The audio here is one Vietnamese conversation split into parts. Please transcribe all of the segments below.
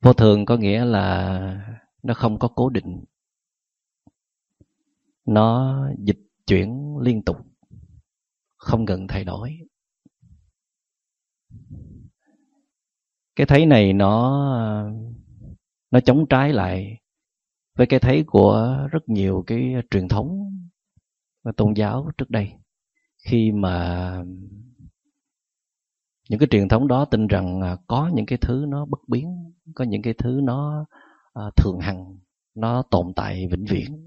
Vô thường có nghĩa là nó không có cố định, nó dịch chuyển liên tục, không ngừng thay đổi. Cái thấy này nó chống trái lại với cái thấy của rất nhiều cái truyền thống tôn giáo trước đây, khi mà những cái truyền thống đó tin rằng có những cái thứ nó bất biến, có những cái thứ nó thường hằng, nó tồn tại vĩnh viễn.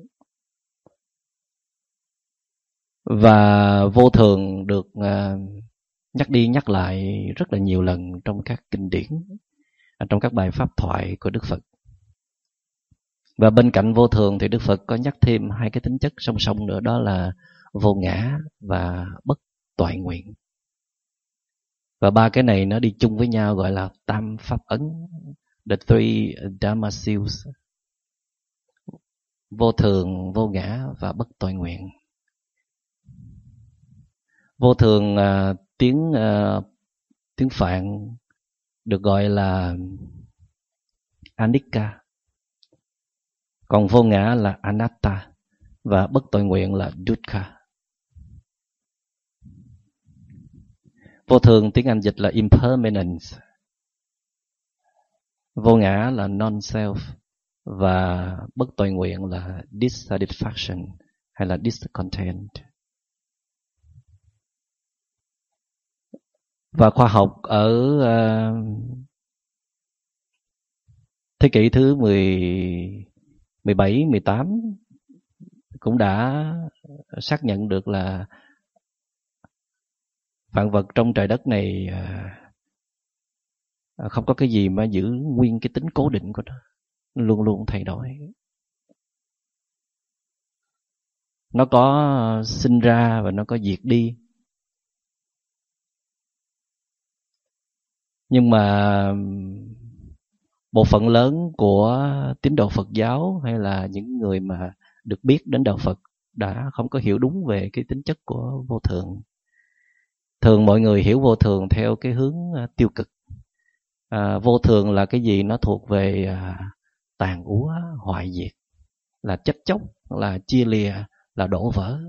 Và vô thường được nhắc đi nhắc lại rất là nhiều lần trong các kinh điển, trong các bài pháp thoại của Đức Phật. Và bên cạnh vô thường thì Đức Phật có nhắc thêm hai cái tính chất song song nữa, đó là vô ngã và bất toại nguyện. Và ba cái này nó đi chung với nhau gọi là tam pháp ấn, the three dharma seals: vô thường, vô ngã và bất toại nguyện. Vô thường tiếng Phạn được gọi là anicca, còn vô ngã là anatta và bất toại nguyện là dukkha. Vô thường tiếng Anh dịch là impermanence, vô ngã là non-self và bất toại nguyện là dissatisfaction hay là discontent. Và khoa học ở thế kỷ thứ 17, 18 cũng đã xác nhận được là vạn vật trong trời đất này không có cái gì mà giữ nguyên cái tính cố định của nó, luôn luôn thay đổi. Nó có sinh ra và nó có diệt đi. Nhưng mà bộ phận lớn của tín đồ Phật giáo hay là những người mà được biết đến đạo Phật đã không có hiểu đúng về cái tính chất của vô thường. Thường mọi người hiểu vô thường theo cái hướng tiêu cực. Vô thường là cái gì? Nó thuộc về tàn úa, hoại diệt, là chết chóc, là chia lìa, là đổ vỡ.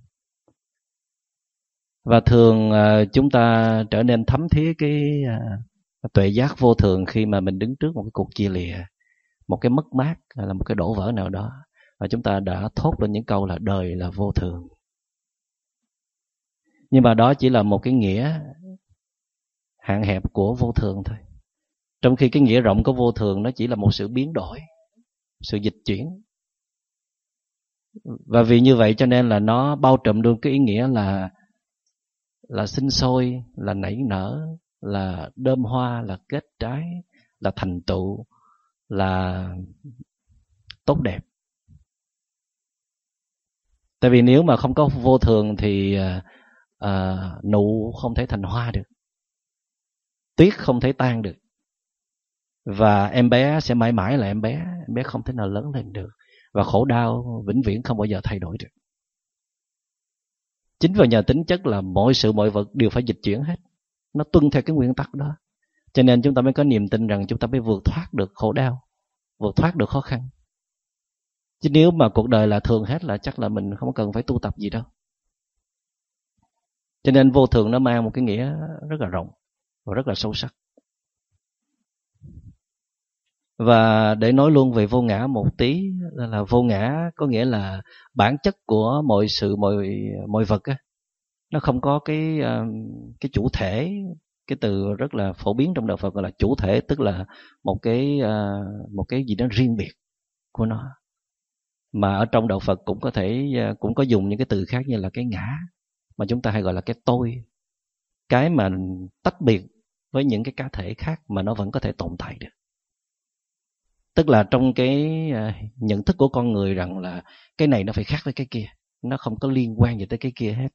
Và thường chúng ta trở nên thấm thía cái tuệ giác vô thường khi mà mình đứng trước một cái cuộc chia lìa, một cái mất mát hay là một cái đổ vỡ nào đó, và chúng ta đã thốt lên những câu là đời là vô thường. Nhưng mà đó chỉ là một cái nghĩa hạn hẹp của vô thường thôi. Trong khi cái nghĩa rộng của vô thường nó chỉ là một sự biến đổi, sự dịch chuyển. Và vì như vậy cho nên là nó bao trùm luôn cái ý nghĩa là sinh sôi, là nảy nở, là đơm hoa, là kết trái, là thành tựu, là tốt đẹp. Tại vì nếu mà không có vô thường thì nụ không thể thành hoa được, tuyết không thể tan được, và em bé sẽ mãi mãi là em bé không thể nào lớn lên được, và khổ đau vĩnh viễn không bao giờ thay đổi được. Chính vào nhờ tính chất là mọi sự mọi vật đều phải dịch chuyển hết, nó tuân theo cái nguyên tắc đó, cho nên chúng ta mới có niềm tin rằng chúng ta mới vượt thoát được khổ đau, vượt thoát được khó khăn. Chứ nếu mà cuộc đời là thường hết là chắc là mình không cần phải tu tập gì đâu. Cho nên vô thường nó mang một cái nghĩa rất là rộng và rất là sâu sắc. Và để nói luôn về vô ngã một tí, là vô ngã có nghĩa là bản chất của mọi sự mọi vật á, nó không có cái chủ thể. Cái từ rất là phổ biến trong đạo Phật gọi là chủ thể, tức là một cái gì đó riêng biệt của nó. Mà ở trong đạo Phật cũng có dùng những cái từ khác như là cái ngã, mà chúng ta hay gọi là cái tôi, cái mà tách biệt với những cái cá thể khác mà nó vẫn có thể tồn tại được. Tức là trong cái nhận thức của con người rằng là cái này nó phải khác với cái kia, nó không có liên quan gì tới cái kia hết.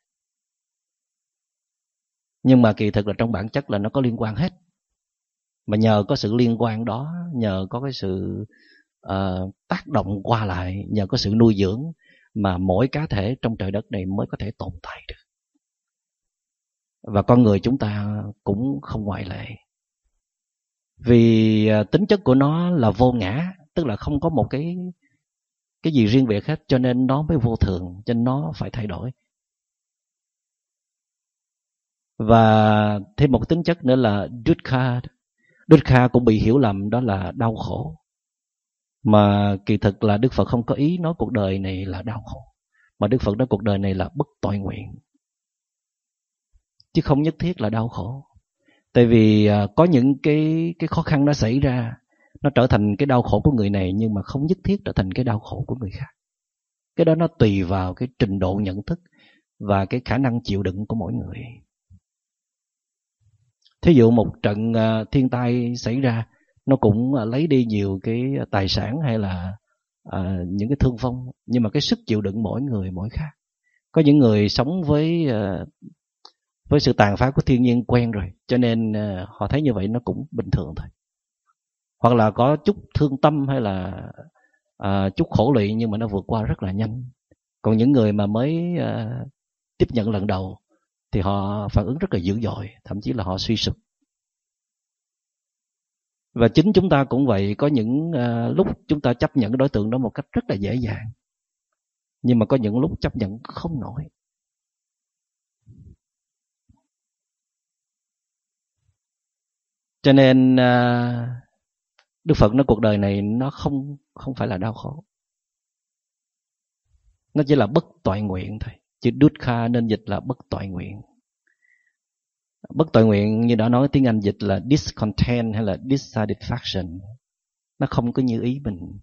Nhưng mà kỳ thực là trong bản chất là nó có liên quan hết. Mà nhờ có sự liên quan đó, nhờ có cái sự tác động qua lại, nhờ có sự nuôi dưỡng mà mỗi cá thể trong trời đất này mới có thể tồn tại được. Và con người chúng ta cũng không ngoại lệ. Vì tính chất của nó là vô ngã, tức là không có một cái gì riêng biệt hết, cho nên nó mới vô thường, cho nên nó phải thay đổi. Và thêm một tính chất nữa là dukkha. Dukkha cũng bị hiểu lầm đó là đau khổ, mà kỳ thực là Đức Phật không có ý nói cuộc đời này là đau khổ, mà Đức Phật nói cuộc đời này là bất toại nguyện, chứ không nhất thiết là đau khổ. Tại vì có những cái khó khăn nó xảy ra, nó trở thành cái đau khổ của người này, nhưng mà không nhất thiết trở thành cái đau khổ của người khác. Cái đó nó tùy vào cái trình độ nhận thức và cái khả năng chịu đựng của mỗi người. Thí dụ một trận thiên tai xảy ra, nó cũng lấy đi nhiều cái tài sản hay là những cái thương vong, nhưng mà cái sức chịu đựng mỗi người mỗi khác. Có những người sống với sự tàn phá của thiên nhiên quen rồi, cho nên họ thấy như vậy nó cũng bình thường thôi. Hoặc là có chút thương tâm hay là chút khổ lụy, nhưng mà nó vượt qua rất là nhanh. Còn những người mà mới tiếp nhận lần đầu thì họ phản ứng rất là dữ dội, thậm chí là họ suy sụp. Và chính chúng ta cũng vậy, có những lúc chúng ta chấp nhận đối tượng đó một cách rất là dễ dàng, nhưng mà có những lúc chấp nhận không nổi. Cho nên Đức Phật nói cuộc đời này nó không phải là đau khổ, nó chỉ là bất toại nguyện thôi. Chữ dukkha nên dịch là bất toại nguyện. Bất toại nguyện như đã nói, tiếng Anh dịch là discontent hay là dissatisfaction. Nó không có như ý mình.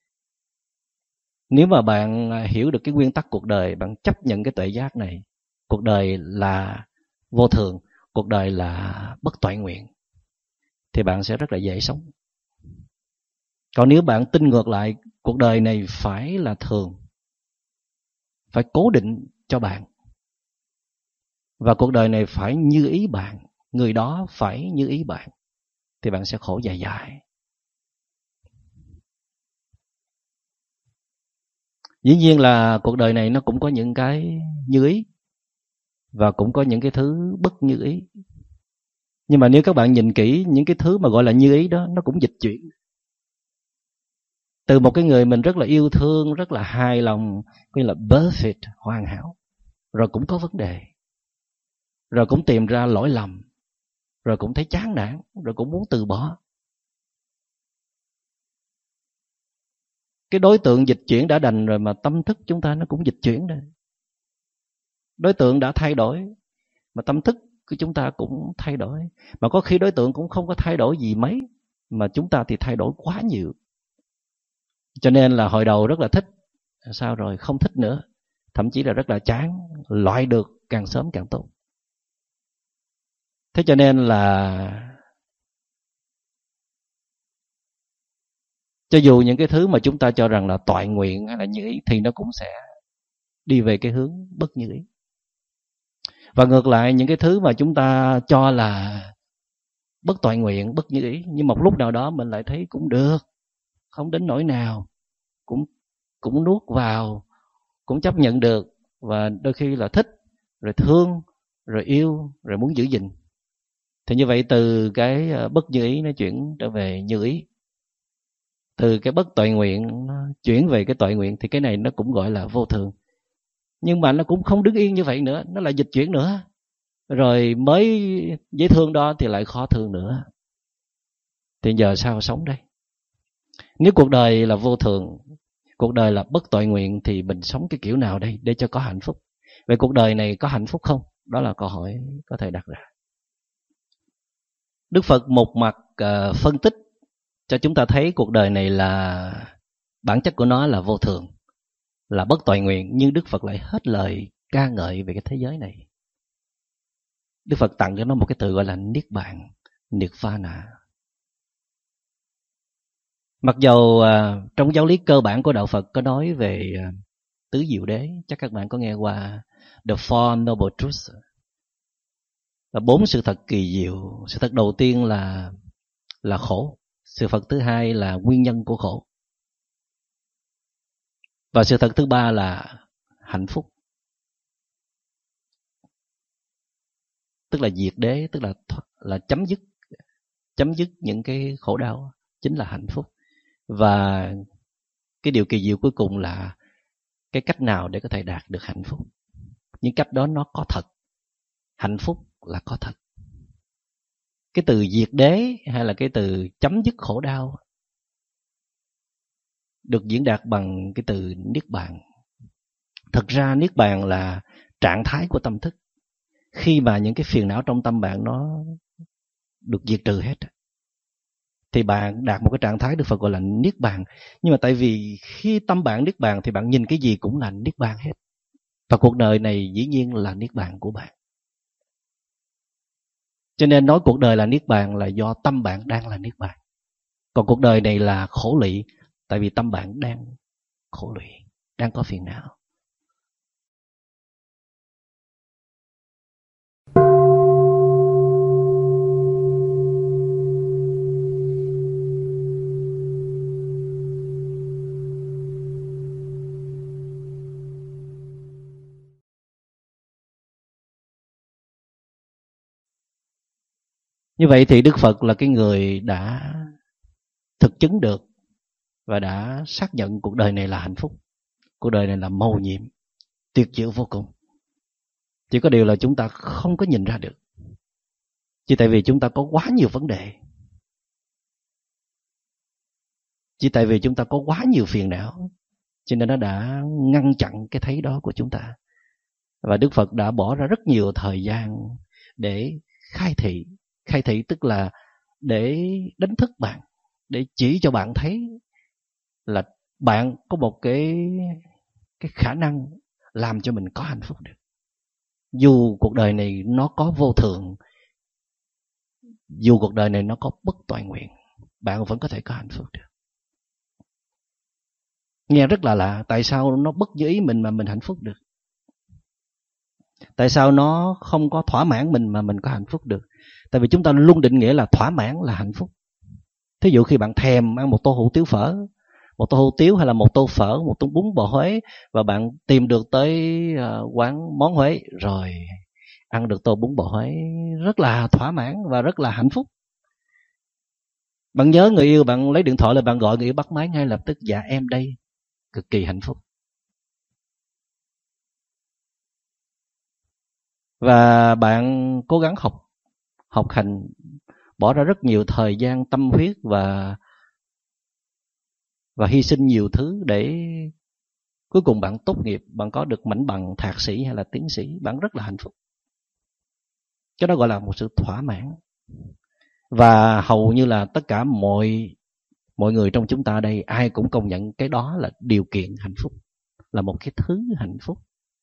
Nếu mà bạn hiểu được cái nguyên tắc cuộc đời, bạn chấp nhận cái tuệ giác này, cuộc đời là vô thường, cuộc đời là bất toại nguyện, thì bạn sẽ rất là dễ sống. Còn nếu bạn tin ngược lại, cuộc đời này phải là thường, phải cố định cho bạn, và cuộc đời này phải như ý bạn, người đó phải như ý bạn, thì bạn sẽ khổ dài dài. Dĩ nhiên là cuộc đời này nó cũng có những cái như ý, và cũng có những cái thứ bất như ý. Nhưng mà nếu các bạn nhìn kỹ, những cái thứ mà gọi là như ý đó, nó cũng dịch chuyển. Từ một cái người mình rất là yêu thương, rất là hài lòng, gọi là perfect, hoàn hảo, rồi cũng có vấn đề, rồi cũng tìm ra lỗi lầm, rồi cũng thấy chán nản, rồi cũng muốn từ bỏ. Cái đối tượng dịch chuyển đã đành rồi, mà tâm thức chúng ta nó cũng dịch chuyển rồi. Đối tượng đã thay đổi, mà tâm thức của chúng ta cũng thay đổi. Mà có khi đối tượng cũng không có thay đổi gì mấy, mà chúng ta thì thay đổi quá nhiều. Cho nên là hồi đầu rất là thích, sau rồi không thích nữa, thậm chí là rất là chán, loại được càng sớm càng tốt. Thế cho nên là cho dù những cái thứ mà chúng ta cho rằng là toại nguyện hay là như ý, thì nó cũng sẽ đi về cái hướng bất như ý. Và ngược lại, những cái thứ mà chúng ta cho là bất toại nguyện, bất như ý, nhưng một lúc nào đó mình lại thấy cũng được, không đến nỗi nào, cũng nuốt vào, cũng chấp nhận được, và đôi khi là thích, rồi thương, rồi yêu, rồi muốn giữ gìn. Thì như vậy từ cái bất như ý nó chuyển trở về như ý, từ cái bất toại nguyện nó chuyển về cái toại nguyện, thì cái này nó cũng gọi là vô thường. Nhưng mà nó cũng không đứng yên như vậy nữa, nó lại dịch chuyển nữa. Rồi mới dễ thương đó thì lại khó thương nữa. Thì giờ sao sống đây? Nếu cuộc đời là vô thường, cuộc đời là bất toại nguyện, thì mình sống cái kiểu nào đây để cho có hạnh phúc? Vậy cuộc đời này có hạnh phúc không? Đó là câu hỏi có thể đặt ra. Đức Phật một mặt phân tích cho chúng ta thấy cuộc đời này là bản chất của nó là vô thường, là bất toại nguyện, nhưng Đức Phật lại hết lời ca ngợi về cái thế giới này. Đức Phật tặng cho nó một cái từ gọi là niết bàn, nirvana. Mặc dầu trong giáo lý cơ bản của đạo Phật có nói về tứ diệu đế, chắc các bạn có nghe qua The Four Noble Truths, là 4 sự thật kỳ diệu. Sự thật đầu tiên là khổ, sự thật thứ hai là nguyên nhân của khổ, và sự thật thứ ba là hạnh phúc, tức là diệt đế, tức là chấm dứt chấm dứt những cái khổ đau chính là hạnh phúc. Và cái điều kỳ diệu cuối cùng là cái cách nào để có thể đạt được hạnh phúc. Những cách đó nó có thật. Hạnh phúc là có thật. Cái từ diệt đế hay là cái từ chấm dứt khổ đau được diễn đạt bằng cái từ niết bàn. Thật ra niết bàn là trạng thái của tâm thức. Khi mà những cái phiền não trong tâm bạn nó được diệt trừ hết, thì bạn đạt một cái trạng thái Đức Phật gọi là niết bàn. Nhưng mà tại vì khi tâm bạn niết bàn thì bạn nhìn cái gì cũng là niết bàn hết. Và cuộc đời này dĩ nhiên là niết bàn của bạn. Cho nên nói cuộc đời là niết bàn là do tâm bạn đang là niết bàn. Còn cuộc đời này là khổ lụy, tại vì tâm bạn đang khổ lụy, đang có phiền não. Như vậy thì Đức Phật là cái người đã thực chứng được và đã xác nhận cuộc đời này là hạnh phúc. Cuộc đời này là mầu nhiệm, tuyệt diệu vô cùng. Chỉ có điều là chúng ta không có nhìn ra được. Chỉ tại vì chúng ta có quá nhiều vấn đề. Chỉ tại vì chúng ta có quá nhiều phiền não, cho nên nó đã ngăn chặn cái thấy đó của chúng ta. Và Đức Phật đã bỏ ra rất nhiều thời gian để khai thị. Khai thị tức là để đánh thức bạn, để chỉ cho bạn thấy là bạn có một cái khả năng làm cho mình có hạnh phúc được. Dù cuộc đời này nó có vô thường, dù cuộc đời này nó có bất toại nguyện, bạn vẫn có thể có hạnh phúc được. Nghe rất là lạ, tại sao nó bất như ý mình mà mình hạnh phúc được? Tại sao nó không có thỏa mãn mình mà mình có hạnh phúc được? Tại vì chúng ta luôn định nghĩa là thỏa mãn là hạnh phúc. Thí dụ khi bạn thèm ăn một tô hủ tiếu phở, một tô hủ tiếu hay là một tô phở, một tô bún bò Huế, và bạn tìm được tới quán món Huế rồi ăn được tô bún bò Huế, rất là thỏa mãn và rất là hạnh phúc. Bạn nhớ người yêu, bạn lấy điện thoại là bạn gọi người yêu bắt máy ngay lập tức, dạ em đây, cực kỳ hạnh phúc. Và bạn cố gắng học hành, bỏ ra rất nhiều thời gian, tâm huyết và hy sinh nhiều thứ để cuối cùng bạn tốt nghiệp, bạn có được mảnh bằng thạc sĩ hay là tiến sĩ, bạn rất là hạnh phúc. Cái đó gọi là một sự thỏa mãn. Và hầu như là tất cả mọi người trong chúng ta đây, ai cũng công nhận cái đó là điều kiện hạnh phúc, là một cái thứ hạnh phúc.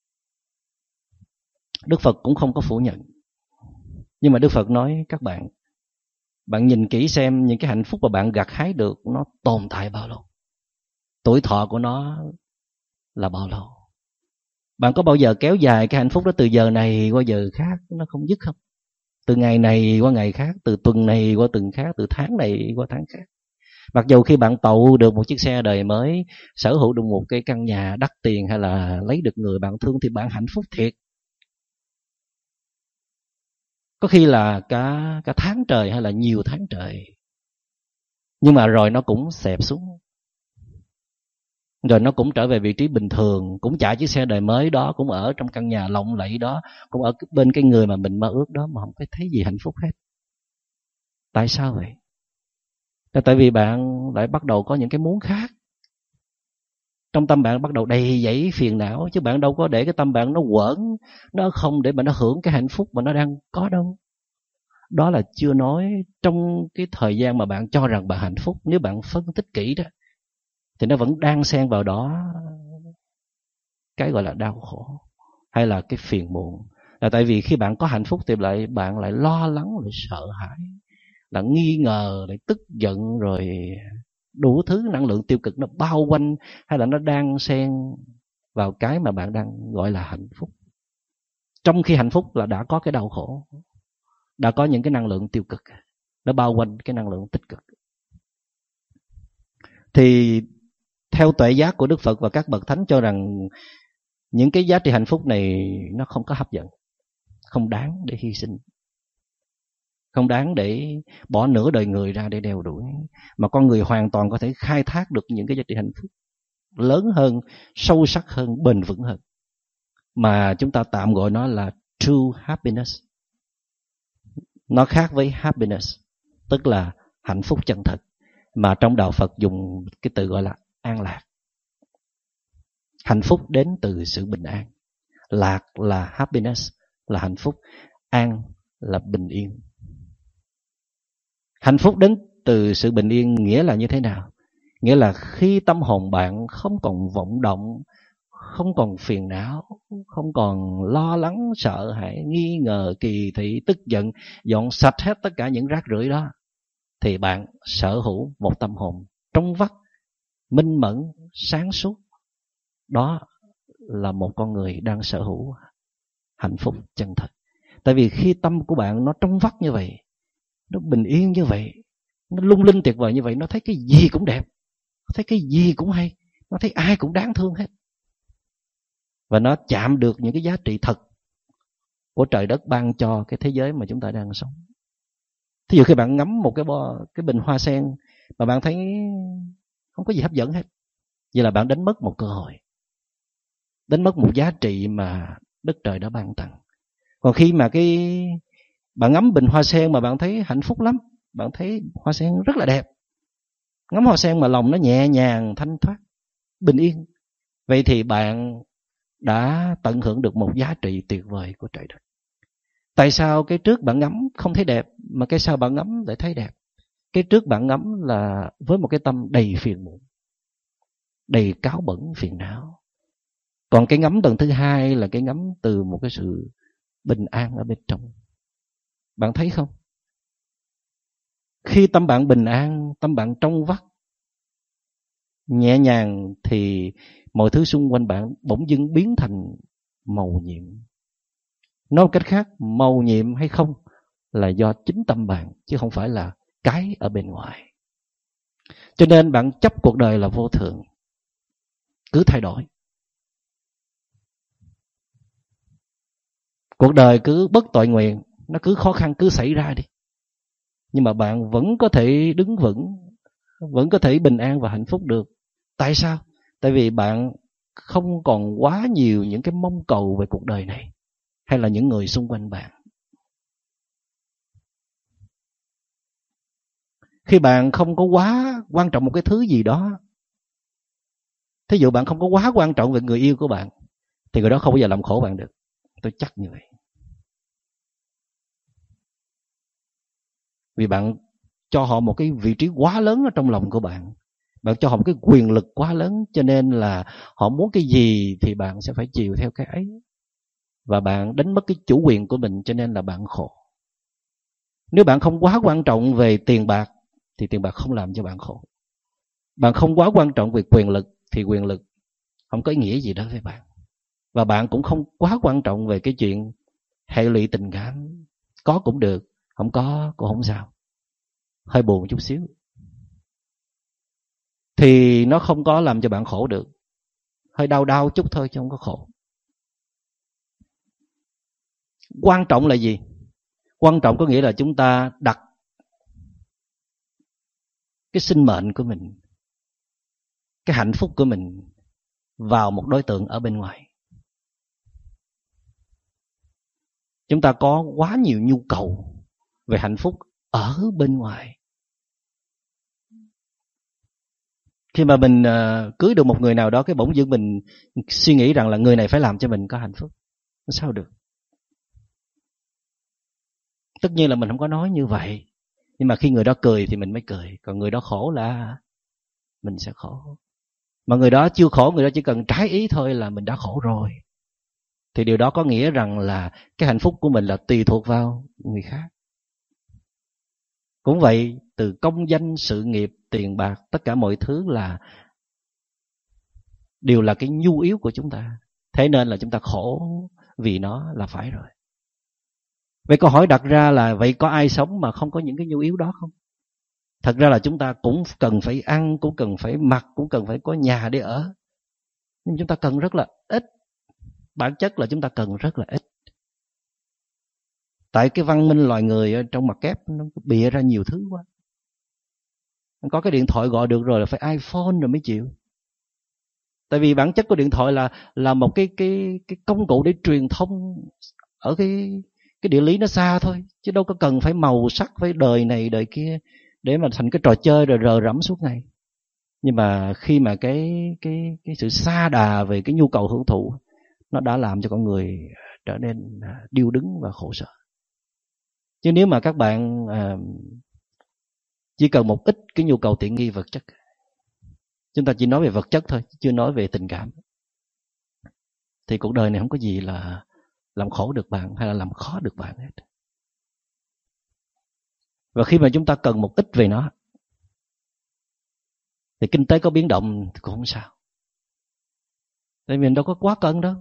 Đức Phật cũng không có phủ nhận. Nhưng mà Đức Phật nói các bạn nhìn kỹ xem những cái hạnh phúc mà bạn gặt hái được nó tồn tại bao lâu, tuổi thọ của nó là bao lâu. Bạn có bao giờ kéo dài cái hạnh phúc đó từ giờ này qua giờ khác nó không dứt không? Từ ngày này qua ngày khác, từ tuần này qua tuần khác, từ tháng này qua tháng khác. Mặc dù khi bạn tậu được một chiếc xe đời mới, sở hữu được một cái căn nhà đắt tiền, hay là lấy được người bạn thương, thì bạn hạnh phúc thiệt. Có khi là cả tháng trời hay là nhiều tháng trời. Nhưng mà rồi nó cũng xẹp xuống. Rồi nó cũng trở về vị trí bình thường, cũng chạy chiếc xe đời mới đó, cũng ở trong căn nhà lộng lẫy đó, cũng ở bên cái người mà mình mơ ước đó, mà không có thấy gì hạnh phúc hết. Tại sao vậy? Tại vì bạn lại bắt đầu có những cái muốn khác. Trong tâm bạn bắt đầu đầy dẫy phiền não, chứ bạn đâu có để cái tâm bạn nó quẩn, nó không để mà nó hưởng cái hạnh phúc mà nó đang có đâu. Đó là chưa nói trong cái thời gian mà bạn cho rằng bạn hạnh phúc, nếu bạn phân tích kỹ đó, thì nó vẫn đang xen vào đó cái gọi là đau khổ hay là cái phiền muộn. Là tại vì khi bạn có hạnh phúc thì bạn lại lo lắng, lại sợ hãi, là nghi ngờ, lại tức giận, rồi đủ thứ năng lượng tiêu cực nó bao quanh, hay là nó đang xen vào cái mà bạn đang gọi là hạnh phúc. Trong khi hạnh phúc là đã có cái đau khổ, đã có những cái năng lượng tiêu cực nó bao quanh cái năng lượng tích cực. Thì theo tuệ giác của Đức Phật và các bậc thánh cho rằng những cái giá trị hạnh phúc này nó không có hấp dẫn, không đáng để hy sinh. không đáng để bỏ nửa đời người ra để đeo đuổi. Mà con người hoàn toàn có thể khai thác được những cái giá trị hạnh phúc lớn hơn, sâu sắc hơn, bền vững hơn, mà chúng ta tạm gọi nó là true happiness. Nó khác với happiness, tức là hạnh phúc chân thật, mà trong đạo Phật dùng cái từ gọi là an lạc. Hạnh phúc đến từ sự bình an. Lạc là happiness, là hạnh phúc. An là bình yên. Hạnh phúc đến từ sự bình yên nghĩa là như thế nào? Nghĩa là khi tâm hồn bạn không còn vọng động, không còn phiền não, không còn lo lắng, sợ hãi, nghi ngờ, kỳ thị, tức giận, dọn sạch hết tất cả những rác rưởi đó, thì bạn sở hữu một tâm hồn trong vắt, minh mẫn, sáng suốt. Đó là một con người đang sở hữu hạnh phúc chân thật. Tại vì khi tâm của bạn nó trong vắt như vậy, nó bình yên như vậy, nó lung linh tuyệt vời như vậy, nó thấy cái gì cũng đẹp, nó thấy cái gì cũng hay, nó thấy ai cũng đáng thương hết. Và nó chạm được những cái giá trị thật của trời đất ban cho cái thế giới mà chúng ta đang sống. Thí dụ khi bạn ngắm một cái bình hoa sen mà bạn thấy không có gì hấp dẫn hết, vậy là bạn đánh mất một cơ hội, đánh mất một giá trị mà đất trời đã ban tặng. Còn khi mà bạn ngắm bình hoa sen mà bạn thấy hạnh phúc lắm, bạn thấy hoa sen rất là đẹp, ngắm hoa sen mà lòng nó nhẹ nhàng, thanh thoát, bình yên, vậy thì bạn đã tận hưởng được một giá trị tuyệt vời của trời đất. Tại sao cái trước bạn ngắm không thấy đẹp, mà cái sau bạn ngắm lại thấy đẹp? Cái trước bạn ngắm là với một cái tâm đầy phiền muộn, đầy cáu bẩn phiền não. Còn cái ngắm tầng thứ hai là cái ngắm từ một cái sự bình an ở bên trong. Bạn thấy không? Khi tâm bạn bình an, tâm bạn trong vắt, nhẹ nhàng, thì mọi thứ xung quanh bạn bỗng dưng biến thành màu nhiệm. Nói một cách khác, màu nhiệm hay không là do chính tâm bạn, chứ không phải là cái ở bên ngoài. Cho nên bạn chấp cuộc đời là vô thường, cứ thay đổi. Cuộc đời cứ bất tội nguyện, nó cứ khó khăn cứ xảy ra đi, nhưng mà bạn vẫn có thể đứng vững, vẫn có thể bình an và hạnh phúc được. Tại sao? Tại vì bạn không còn quá nhiều những cái mong cầu về cuộc đời này hay là những người xung quanh bạn. Khi bạn không có quá quan trọng một cái thứ gì đó, thí dụ bạn không có quá quan trọng về người yêu của bạn, thì người đó không bao giờ làm khổ bạn được. Tôi chắc như vậy. Vì bạn cho họ một cái vị trí quá lớn ở trong lòng của bạn, bạn cho họ một cái quyền lực quá lớn, cho nên là họ muốn cái gì thì bạn sẽ phải chiều theo cái ấy. Và bạn đánh mất cái chủ quyền của mình, cho nên là bạn khổ. Nếu bạn không quá quan trọng về tiền bạc thì tiền bạc không làm cho bạn khổ. Bạn không quá quan trọng về quyền lực thì quyền lực không có ý nghĩa gì đối với bạn. Và bạn cũng không quá quan trọng về cái chuyện hệ lụy tình cảm. Có cũng được, không có cũng không sao. Hơi buồn chút xíu thì nó không có làm cho bạn khổ được. Hơi đau đau chút thôi chứ không có khổ. Quan trọng là gì? Quan trọng có nghĩa là chúng ta đặt cái sinh mệnh của mình, cái hạnh phúc của mình vào một đối tượng ở bên ngoài. Chúng ta có quá nhiều nhu cầu về hạnh phúc ở bên ngoài. Khi mà mình cưới được một người nào đó, cái bỗng dưng mình suy nghĩ rằng là người này phải làm cho mình có hạnh phúc. Sao được? Tất nhiên là mình không có nói như vậy. Nhưng mà khi người đó cười thì mình mới cười. Còn người đó khổ là mình sẽ khổ. Mà người đó chưa khổ, người đó chỉ cần trái ý thôi là mình đã khổ rồi. Thì điều đó có nghĩa rằng là cái hạnh phúc của mình là tùy thuộc vào người khác. Cũng vậy, từ công danh, sự nghiệp, tiền bạc, tất cả mọi thứ đều là cái nhu yếu của chúng ta. Thế nên là chúng ta khổ vì nó là phải rồi. Vậy câu hỏi đặt ra là vậy có ai sống mà không có những cái nhu yếu đó không? Thật ra là chúng ta cũng cần phải ăn, cũng cần phải mặc, cũng cần phải có nhà để ở. Nhưng chúng ta cần rất là ít. Bản chất là chúng ta cần rất là ít. Tại cái văn minh loài người ở trong mặt kép nó bịa ra nhiều thứ quá. Có cái điện thoại gọi được rồi là phải iPhone rồi mới chịu. Tại vì bản chất của điện thoại là một cái công cụ để truyền thông ở cái địa lý nó xa thôi, chứ đâu có cần phải màu sắc, phải đời này đời kia để mà thành cái trò chơi rồi rờ rẫm suốt ngày. Nhưng mà khi mà cái sự sa đà về cái nhu cầu hưởng thụ, nó đã làm cho con người trở nên điêu đứng và khổ sở. Chứ nếu mà các bạn chỉ cần một ít cái nhu cầu tiện nghi vật chất, chúng ta chỉ nói về vật chất thôi, chưa nói về tình cảm, thì cuộc đời này không có gì là làm khổ được bạn hay là làm khó được bạn hết. Và khi mà chúng ta cần một ít về nó, thì kinh tế có biến động thì cũng không sao. Tại vì mình đâu có quá cần đâu.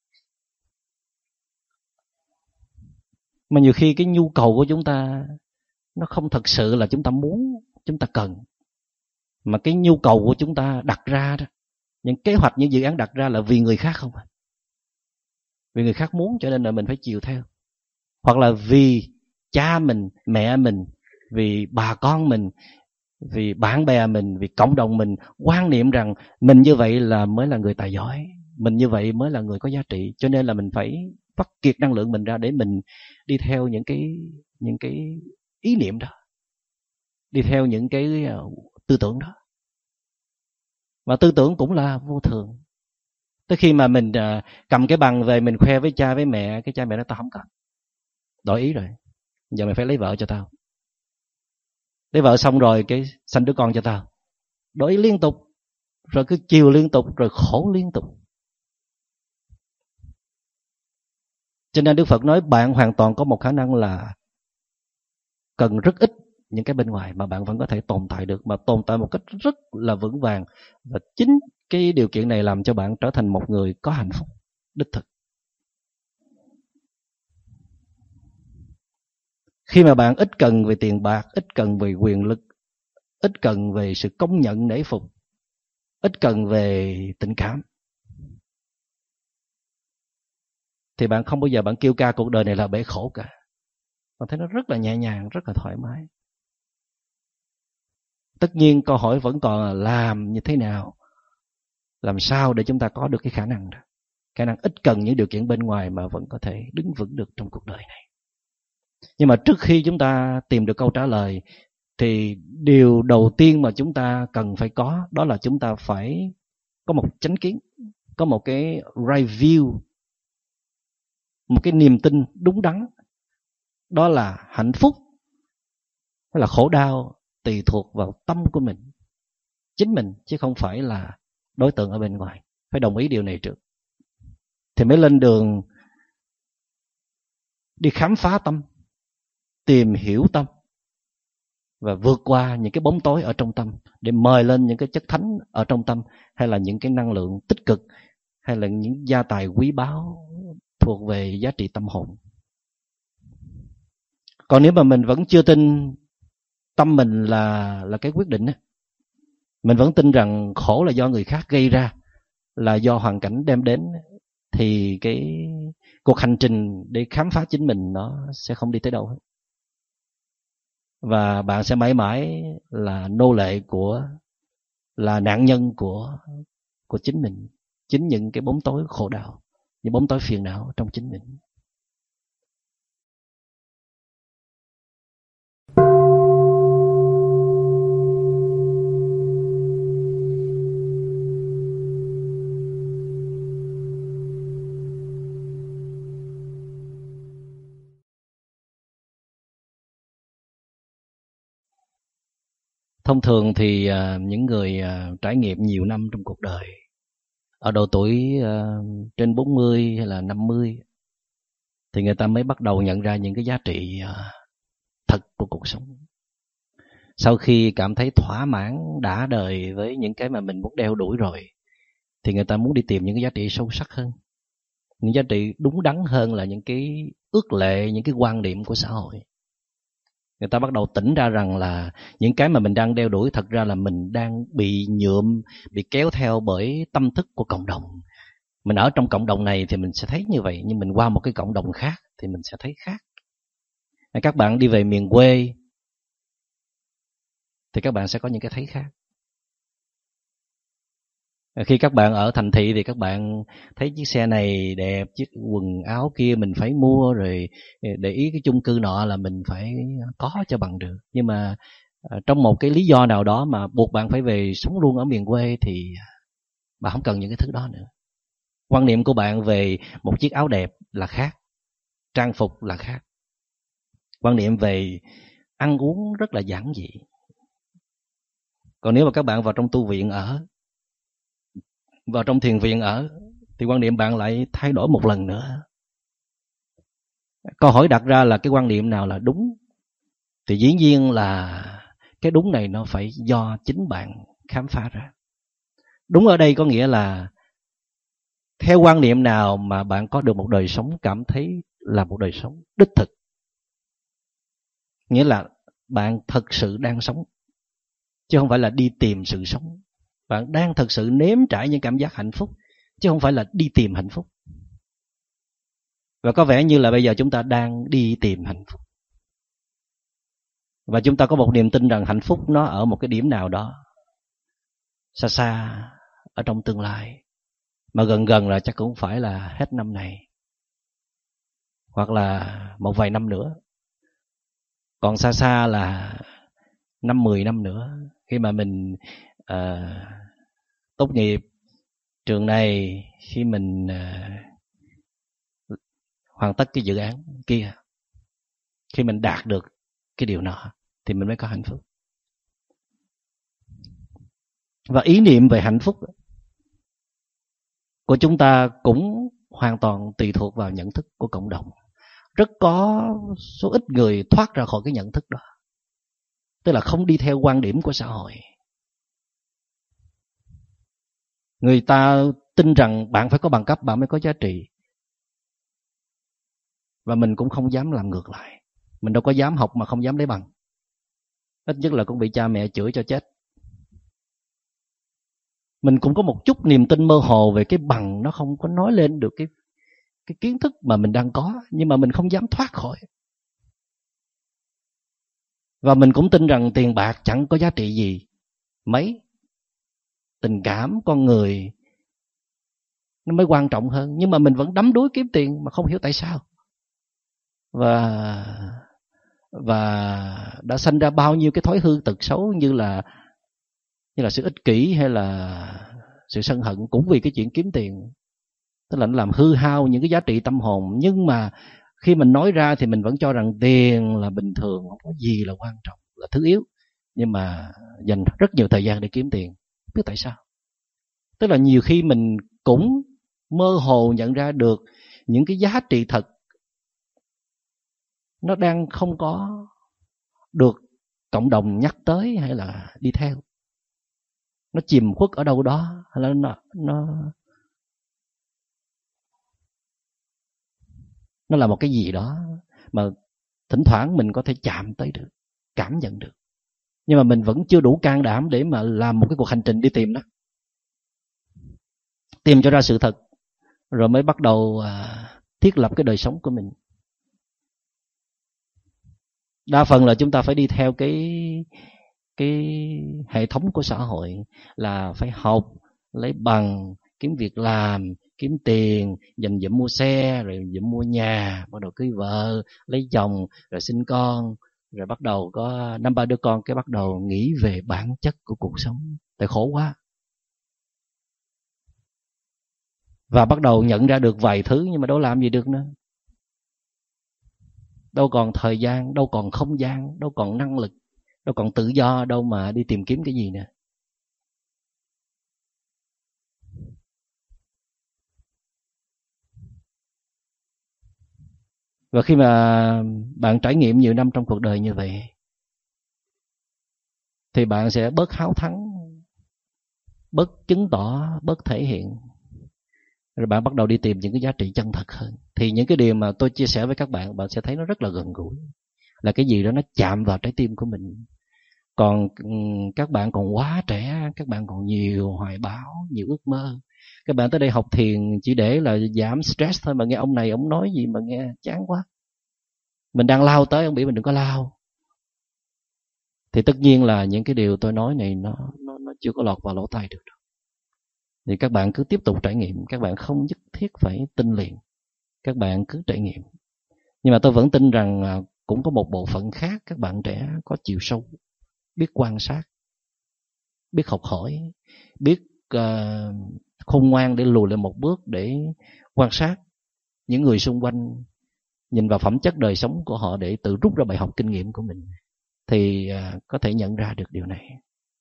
Mà nhiều khi cái nhu cầu của chúng ta nó không thật sự là chúng ta muốn, chúng ta cần. Mà cái nhu cầu của chúng ta đặt ra đó, những kế hoạch, những dự án đặt ra là vì người khác không à. Vì người khác muốn cho nên là mình phải chiều theo. Hoặc là vì cha mình, mẹ mình, vì bà con mình, vì bạn bè mình, vì cộng đồng mình quan niệm rằng mình như vậy là mới là người tài giỏi, mình như vậy mới là người có giá trị, cho nên là mình phải vắt kiệt năng lượng mình ra để mình đi theo những cái ý niệm đó, đi theo những cái tư tưởng đó. Và tư tưởng cũng là vô thường. Tới khi mà mình cầm cái bằng về mình khoe với cha với mẹ, cái cha mẹ nói tao không cần, đổi ý rồi, giờ mày phải lấy vợ cho tao. Lấy vợ xong rồi cái sanh đứa con cho tao, đổi ý liên tục, rồi cứ chiều liên tục, rồi khổ liên tục. Cho nên Đức Phật nói bạn hoàn toàn có một khả năng là cần rất ít những cái bên ngoài mà bạn vẫn có thể tồn tại được, mà tồn tại một cách rất là vững vàng. Và chính cái điều kiện này làm cho bạn trở thành một người có hạnh phúc đích thực. Khi mà bạn ít cần về tiền bạc, ít cần về quyền lực, ít cần về sự công nhận nể phục, ít cần về tình cảm, thì bạn không bao giờ bạn kêu ca cuộc đời này là bể khổ cả. Bạn thấy nó rất là nhẹ nhàng, rất là thoải mái. Tất nhiên câu hỏi vẫn còn là làm như thế nào, làm sao để chúng ta có được cái khả năng đó, khả năng ít cần những điều kiện bên ngoài mà vẫn có thể đứng vững được trong cuộc đời này. Nhưng mà trước khi chúng ta tìm được câu trả lời, thì điều đầu tiên mà chúng ta cần phải có, đó là chúng ta phải có một chánh kiến, có một cái right view, một cái niềm tin đúng đắn. Đó là hạnh phúc hay là khổ đau tùy thuộc vào tâm của mình, chính mình, chứ không phải là đối tượng ở bên ngoài. Phải đồng ý điều này trước, thì mới lên đường đi khám phá tâm, tìm hiểu tâm, và vượt qua những cái bóng tối ở trong tâm, để mời lên những cái chất thánh ở trong tâm, hay là những cái năng lượng tích cực, hay là những gia tài quý báu thuộc về giá trị tâm hồn. Còn nếu mà mình vẫn chưa tin tâm mình là cái quyết định, mình vẫn tin rằng khổ là do người khác gây ra, là do hoàn cảnh đem đến, thì cái cuộc hành trình để khám phá chính mình nó sẽ không đi tới đâu hết. Và bạn sẽ mãi mãi là nô lệ là nạn nhân của chính mình, chính những cái bóng tối khổ đau, những bóng tối phiền não trong chính mình. Thông thường thì những người trải nghiệm nhiều năm trong cuộc đời, ở độ tuổi trên 40 hay là 50, thì người ta mới bắt đầu nhận ra những cái giá trị thật của cuộc sống. Sau khi cảm thấy thỏa mãn đã đời với những cái mà mình muốn đeo đuổi rồi, thì người ta muốn đi tìm những cái giá trị sâu sắc hơn, những giá trị đúng đắn hơn là những cái ước lệ, những cái quan điểm của xã hội. Người ta bắt đầu tỉnh ra rằng là những cái mà mình đang đeo đuổi thật ra là mình đang bị nhuộm, bị kéo theo bởi tâm thức của cộng đồng. Mình ở trong cộng đồng này thì mình sẽ thấy như vậy, nhưng mình qua một cái cộng đồng khác thì mình sẽ thấy khác. Các bạn đi về miền quê thì các bạn sẽ có những cái thấy khác. Khi các bạn ở thành thị thì các bạn thấy chiếc xe này đẹp, chiếc quần áo kia mình phải mua, rồi để ý cái chung cư nọ là mình phải có cho bằng được. Nhưng mà trong một cái lý do nào đó mà buộc bạn phải về sống luôn ở miền quê thì bạn không cần những cái thứ đó nữa. Quan niệm của bạn về một chiếc áo đẹp là khác, trang phục là khác. Quan niệm về ăn uống rất là giản dị. Còn nếu mà các bạn vào trong tu viện ở, vào trong thiền viện ở, thì quan niệm bạn lại thay đổi một lần nữa. Câu hỏi đặt ra là cái quan niệm nào là đúng? Thì dĩ nhiên là cái đúng này nó phải do chính bạn khám phá ra. Đúng ở đây có nghĩa là theo quan niệm nào mà bạn có được một đời sống cảm thấy là một đời sống đích thực. Nghĩa là bạn thực sự đang sống, chứ không phải là đi tìm sự sống. Bạn đang thực sự nếm trải những cảm giác hạnh phúc, chứ không phải là đi tìm hạnh phúc. Và có vẻ như là bây giờ chúng ta đang đi tìm hạnh phúc. Và chúng ta có một niềm tin rằng hạnh phúc nó ở một cái điểm nào đó xa xa ở trong tương lai, mà gần gần là chắc cũng phải là hết năm này, hoặc là một vài năm nữa. Còn xa xa là 5-10 năm nữa, khi mà mình tốt nghiệp trường này, khi mình hoàn tất cái dự án kia, khi mình đạt được cái điều nọ thì mình mới có hạnh phúc. Và ý niệm về hạnh phúc của chúng ta cũng hoàn toàn tùy thuộc vào nhận thức của cộng đồng. Rất có số ít người thoát ra khỏi cái nhận thức đó, tức là không đi theo quan điểm của xã hội. Người ta tin rằng bạn phải có bằng cấp bạn mới có giá trị, và mình cũng không dám làm ngược lại. Mình đâu có dám học mà không dám lấy bằng. Ít nhất là cũng bị cha mẹ chửi cho chết. Mình cũng có một chút niềm tin mơ hồ về cái bằng, nó không có nói lên được cái kiến thức mà mình đang có, nhưng mà mình không dám thoát khỏi. Và mình cũng tin rằng tiền bạc chẳng có giá trị gì mấy. Tình cảm con người nó mới quan trọng hơn. Nhưng mà mình vẫn đắm đuối kiếm tiền mà không hiểu tại sao. Và đã sanh ra bao nhiêu cái thói hư tật xấu, như là sự ích kỷ hay là sự sân hận, cũng vì cái chuyện kiếm tiền. Tức là nó làm hư hao những cái giá trị tâm hồn. Nhưng mà khi mình nói ra thì mình vẫn cho rằng tiền là bình thường, không có gì là quan trọng, là thứ yếu. Nhưng mà dành rất nhiều thời gian để kiếm tiền, không biết tại sao. Tức là nhiều khi mình cũng mơ hồ nhận ra được những cái giá trị thật nó đang không có được cộng đồng nhắc tới hay là đi theo. Nó chìm khuất ở đâu đó, hay là nó là một cái gì đó mà thỉnh thoảng mình có thể chạm tới được, cảm nhận được. Nhưng mà mình vẫn chưa đủ can đảm để mà làm một cái cuộc hành trình đi tìm đó. Tìm cho ra sự thật, rồi mới bắt đầu thiết lập cái đời sống của mình. Đa phần là chúng ta phải đi theo cái hệ thống của xã hội, là phải học, lấy bằng, kiếm việc làm, kiếm tiền, dành dụm mua xe, rồi dụm mua nhà, bắt đầu cưới vợ, lấy chồng, rồi sinh con, rồi bắt đầu có 5-3 đứa con, cái bắt đầu nghĩ về bản chất của cuộc sống. Tại khổ quá. Và bắt đầu nhận ra được vài thứ, nhưng mà đâu làm gì được nữa. Đâu còn thời gian, đâu còn không gian, đâu còn năng lực, đâu còn tự do, đâu mà đi tìm kiếm cái gì nữa. Và khi mà bạn trải nghiệm nhiều năm trong cuộc đời như vậy, thì bạn sẽ bớt háo thắng, bớt chứng tỏ, bớt thể hiện. Rồi bạn bắt đầu đi tìm những cái giá trị chân thật hơn. Thì những cái điều mà tôi chia sẻ với các bạn, bạn sẽ thấy nó rất là gần gũi. Là cái gì đó nó chạm vào trái tim của mình. Còn các bạn còn quá trẻ, các bạn còn nhiều hoài bão, nhiều ước mơ. Các bạn tới đây học thiền chỉ để là giảm stress thôi, mà nghe ông này ông nói gì mà nghe chán quá. Mình đang lao tới, ông biểu mình đừng có lao. Thì tất nhiên là những cái điều tôi nói này nó chưa có lọt vào lỗ tai được. Thì các bạn cứ tiếp tục trải nghiệm. Các bạn không nhất thiết phải tin liền. Các bạn cứ trải nghiệm. Nhưng mà tôi vẫn tin rằng cũng có một bộ phận khác các bạn trẻ có chiều sâu, biết quan sát, biết học hỏi, biết khôn ngoan để lùi lại một bước để quan sát những người xung quanh, nhìn vào phẩm chất đời sống của họ để tự rút ra bài học kinh nghiệm của mình. Thì có thể nhận ra được điều này.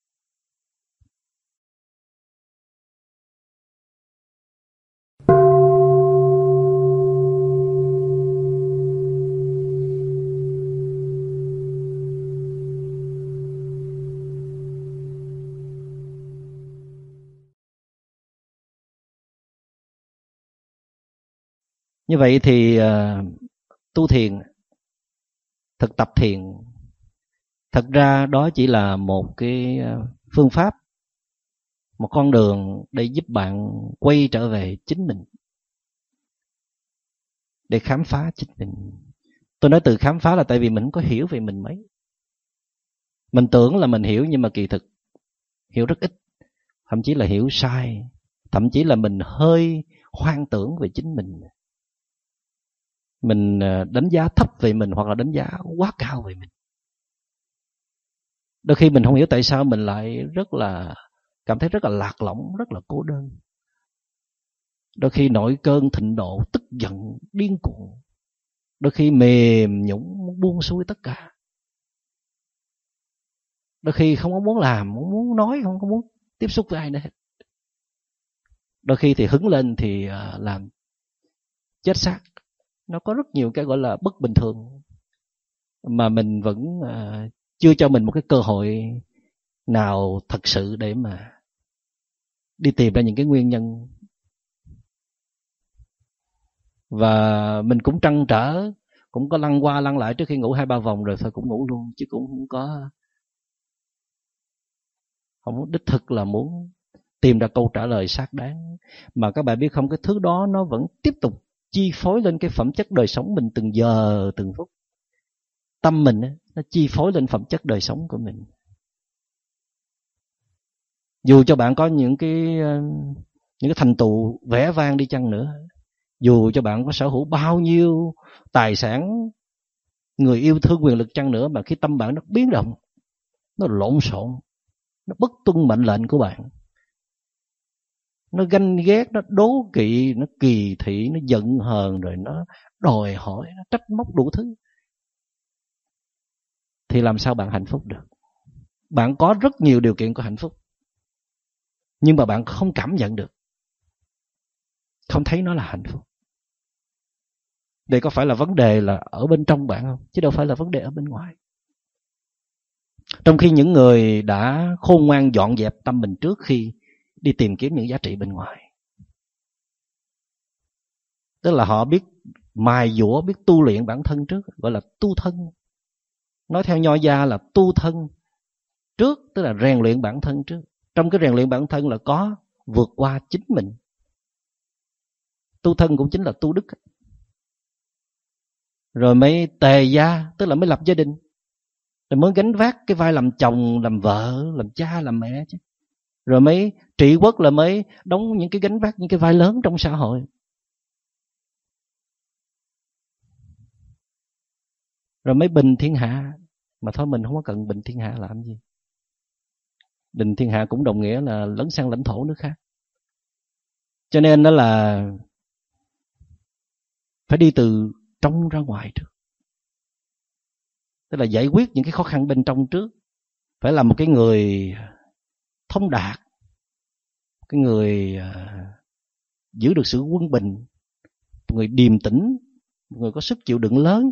Như vậy thì tu thiền, thực tập thiền, thật ra đó chỉ là một cái phương pháp, một con đường để giúp bạn quay trở về chính mình, để khám phá chính mình. Tôi nói từ khám phá là tại vì mình không có hiểu về mình mấy. Mình tưởng là mình hiểu nhưng mà kỳ thực hiểu rất ít, thậm chí là hiểu sai, thậm chí là mình hơi hoang tưởng về chính mình. Mình đánh giá thấp về mình hoặc là đánh giá quá cao về mình. Đôi khi mình không hiểu tại sao mình lại cảm thấy rất là lạc lõng, rất là cô đơn. Đôi khi nổi cơn thịnh nộ, tức giận, điên cuồng. Đôi khi mềm nhũn, buông xuôi tất cả. Đôi khi không có muốn làm, không muốn nói, không có muốn tiếp xúc với ai nữa hết. Đôi khi thì hứng lên thì làm chết xác. Nó có rất nhiều cái gọi là bất bình thường mà mình vẫn chưa cho mình một cái cơ hội nào thật sự để mà đi tìm ra những cái nguyên nhân. Và mình cũng trăn trở, cũng có lăn qua lăn lại, trước khi ngủ 2-3 vòng rồi thôi cũng ngủ luôn, chứ cũng không đích thực là muốn tìm ra câu trả lời xác đáng. Mà các bạn biết không, cái thứ đó nó vẫn tiếp tục chi phối lên cái phẩm chất đời sống mình từng giờ từng phút. Tâm mình nó chi phối lên phẩm chất đời sống của mình. Dù cho bạn có những cái thành tựu vẻ vang đi chăng nữa, dù cho bạn có sở hữu bao nhiêu tài sản, người yêu thương, quyền lực chăng nữa, mà khi tâm bạn nó biến động, nó lộn xộn, nó bất tuân mệnh lệnh của bạn, nó ganh ghét, nó đố kỵ, nó kỳ thị, nó giận hờn, rồi nó đòi hỏi, nó trách móc đủ thứ, thì làm sao bạn hạnh phúc được? Bạn có rất nhiều điều kiện của hạnh phúc, nhưng mà bạn không cảm nhận được, không thấy nó là hạnh phúc. Đây có phải là vấn đề là ở bên trong bạn không? Chứ đâu phải là vấn đề ở bên ngoài. Trong khi những người đã khôn ngoan dọn dẹp tâm mình trước khi đi tìm kiếm những giá trị bên ngoài, tức là họ biết mài dũa, biết tu luyện bản thân trước, gọi là tu thân. Nói theo Nho gia là tu thân trước, tức là rèn luyện bản thân trước. Trong cái rèn luyện bản thân là có vượt qua chính mình. Tu thân cũng chính là tu đức. Rồi mới tề gia, tức là mới lập gia đình, rồi mới gánh vác cái vai làm chồng, làm vợ, làm cha, làm mẹ chứ. Rồi mới trị quốc, là mới đóng những cái gánh vác những cái vai lớn trong xã hội. Rồi mới bình thiên hạ. Mà thôi mình không có cần bình thiên hạ làm gì. Bình thiên hạ cũng đồng nghĩa là lấn sang lãnh thổ nước khác. Cho nên đó là phải đi từ trong ra ngoài trước. Tức là giải quyết những cái khó khăn bên trong trước. Phải là một cái người thông đạt, cái người giữ được sự quân bình, một người điềm tĩnh, một người có sức chịu đựng lớn,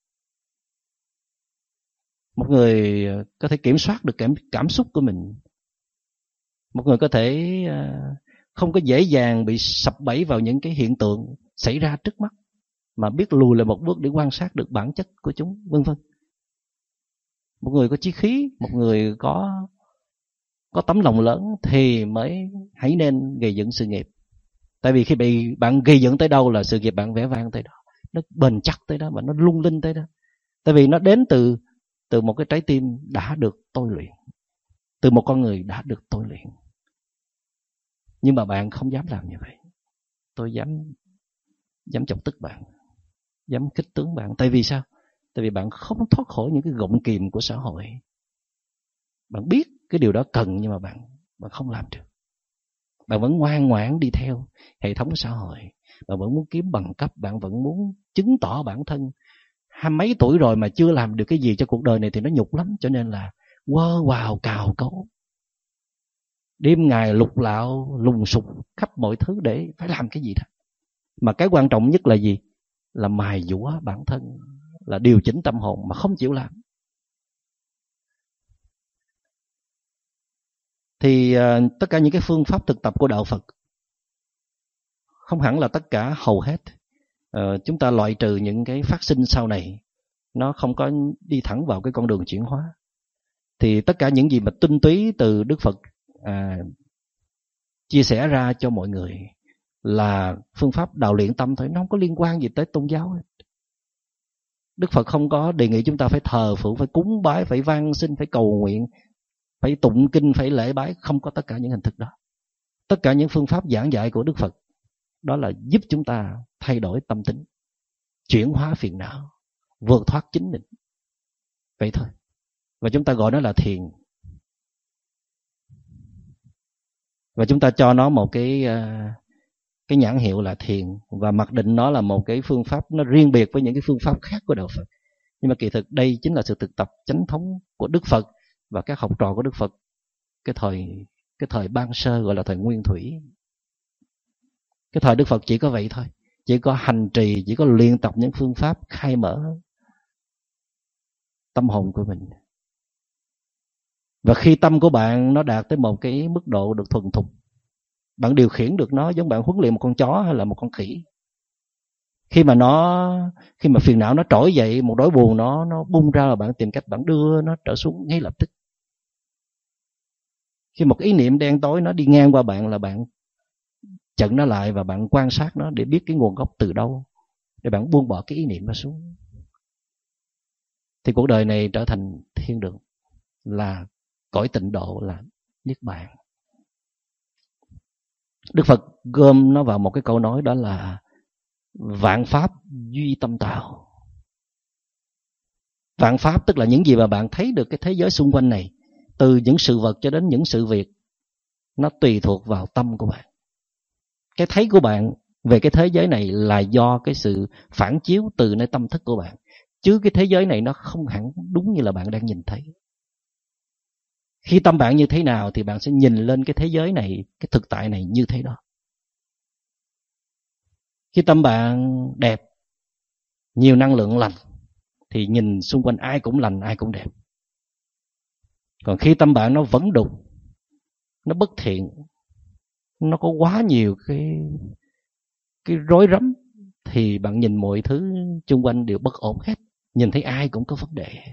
một người có thể kiểm soát được cảm xúc của mình, một người có thể không có dễ dàng bị sập bẫy vào những cái hiện tượng xảy ra trước mắt, mà biết lùi lại một bước để quan sát được bản chất của chúng, vân vân. Một người có chí khí, một người có tấm lòng lớn thì mới hãy nên gây dựng sự nghiệp. Tại vì khi bạn gây dựng tới đâu là sự nghiệp bạn vẻ vang tới đó, nó bền chắc tới đó, và nó lung linh tới đó. Tại vì nó đến từ một cái trái tim đã được tôi luyện, từ một con người đã được tôi luyện. Nhưng mà bạn không dám làm như vậy. Tôi dám chọc tức bạn, dám kích tướng bạn. Tại vì sao? Tại vì bạn không thoát khỏi những cái gọng kìm của xã hội. Bạn biết cái điều đó cần, nhưng mà bạn không làm được. Bạn vẫn ngoan ngoãn đi theo hệ thống xã hội. Bạn vẫn muốn kiếm bằng cấp, bạn vẫn muốn chứng tỏ bản thân. 20 mấy tuổi rồi mà chưa làm được cái gì cho cuộc đời này thì nó nhục lắm. Cho nên là quơ quào cào cấu, đêm ngày lục lạo lùng sục khắp mọi thứ để phải làm cái gì đó. Mà cái quan trọng nhất là gì? Là mài dũa bản thân, là điều chỉnh tâm hồn mà không chịu làm. Thì tất cả những cái phương pháp thực tập của đạo Phật, không hẳn là tất cả, hầu hết, chúng ta loại trừ những cái phát sinh sau này, nó không có đi thẳng vào cái con đường chuyển hóa. Thì tất cả những gì mà tinh túy từ Đức Phật chia sẻ ra cho mọi người là phương pháp đào luyện tâm thôi, nó không có liên quan gì tới tôn giáo hết. Đức Phật không có đề nghị chúng ta phải thờ phượng, phải cúng bái, phải van xin, phải cầu nguyện, phải tụng kinh, phải lễ bái. Không có tất cả những hình thức đó. Tất cả những phương pháp giảng dạy của Đức Phật đó là giúp chúng ta thay đổi tâm tính, chuyển hóa phiền não, vượt thoát chính mình. Vậy thôi. Và chúng ta gọi nó là thiền. Và chúng ta cho nó một cái nhãn hiệu là thiền, và mặc định nó là một cái phương pháp nó riêng biệt với những cái phương pháp khác của đạo Phật. Nhưng mà kỳ thực đây chính là sự thực tập chánh thống của Đức Phật và các học trò của Đức Phật cái thời ban sơ, gọi là thời nguyên thủy. Cái thời Đức Phật chỉ có vậy thôi, chỉ có hành trì, chỉ có luyện tập những phương pháp khai mở tâm hồn của mình. Và khi tâm của bạn nó đạt tới một cái mức độ được thuần thục, bạn điều khiển được nó giống bạn huấn luyện một con chó hay là một con khỉ. Khi mà phiền não nó trỗi dậy, một nỗi buồn nó bung ra, là bạn tìm cách bạn đưa nó trở xuống ngay lập tức. Khi một ý niệm đen tối nó đi ngang qua bạn, là bạn chặn nó lại và bạn quan sát nó để biết cái nguồn gốc từ đâu, để bạn buông bỏ cái ý niệm nó xuống. Thì cuộc đời này trở thành thiên đường, là cõi tịnh độ, là niết bàn. Đức Phật gom nó vào một cái câu nói, đó là vạn pháp duy tâm tạo. Vạn pháp tức là những gì mà bạn thấy được cái thế giới xung quanh này, từ những sự vật cho đến những sự việc, nó tùy thuộc vào tâm của bạn. Cái thấy của bạn về cái thế giới này là do cái sự phản chiếu từ nơi tâm thức của bạn, chứ cái thế giới này nó không hẳn đúng như là bạn đang nhìn thấy. Khi tâm bạn như thế nào thì bạn sẽ nhìn lên cái thế giới này, cái thực tại này như thế đó. Khi tâm bạn đẹp, nhiều năng lượng lành, thì nhìn xung quanh ai cũng lành, ai cũng đẹp. Còn khi tâm bạn nó vẫn đục, nó bất thiện, nó có quá nhiều cái rối rắm, thì bạn nhìn mọi thứ xung quanh đều bất ổn hết, nhìn thấy ai cũng có vấn đề hết.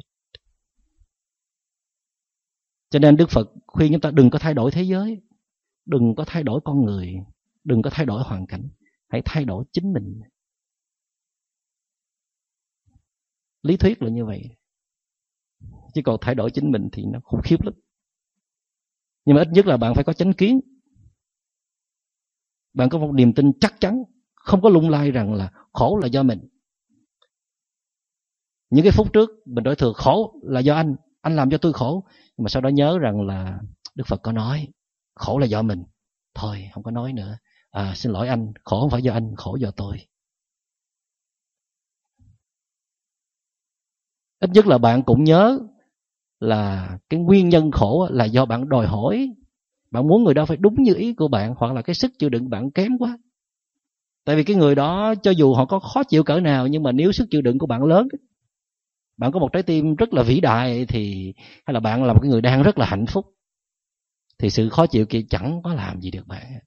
Cho nên Đức Phật khuyên chúng ta đừng có thay đổi thế giới, đừng có thay đổi con người, đừng có thay đổi hoàn cảnh, hãy thay đổi chính mình. Lý thuyết là như vậy, chứ còn thay đổi chính mình thì nó khủng khiếp lắm. Nhưng mà ít nhất là bạn phải có chánh kiến, bạn có một niềm tin chắc chắn, không có lung lay rằng là khổ là do mình. Những cái phút trước mình đối thừa khổ là do anh làm cho tôi khổ, nhưng mà sau đó nhớ rằng là Đức Phật có nói khổ là do mình, thôi không có nói nữa. Xin lỗi anh, khổ không phải do anh, khổ do tôi. Ít nhất là bạn cũng nhớ là cái nguyên nhân khổ là do bạn đòi hỏi, bạn muốn người đó phải đúng như ý của bạn, hoặc là cái sức chịu đựng bạn kém quá. Tại vì cái người đó cho dù họ có khó chịu cỡ nào, nhưng mà nếu sức chịu đựng của bạn lớn, bạn có một trái tim rất là vĩ đại, thì hay là bạn là một cái người đang rất là hạnh phúc, thì sự khó chịu kia chẳng có làm gì được bạn.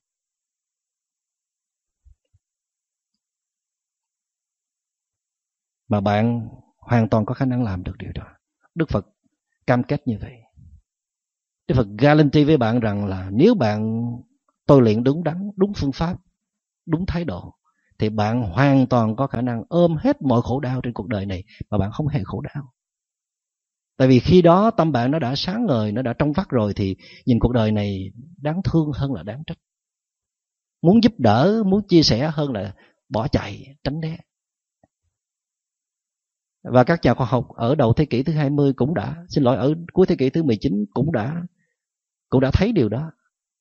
Mà bạn hoàn toàn có khả năng làm được điều đó. Đức Phật cam kết như vậy. Đức Phật guarantee với bạn rằng là nếu bạn tôi luyện đúng đắn, đúng phương pháp, đúng thái độ, thì bạn hoàn toàn có khả năng ôm hết mọi khổ đau trên cuộc đời này mà bạn không hề khổ đau. Tại vì khi đó tâm bạn nó đã sáng ngời, nó đã trong vắt rồi thì nhìn cuộc đời này đáng thương hơn là đáng trách. Muốn giúp đỡ, muốn chia sẻ hơn là bỏ chạy, tránh né. Và các nhà khoa học ở đầu thế kỷ thứ 20 cũng đã, ở cuối thế kỷ thứ 19 cũng đã thấy điều đó.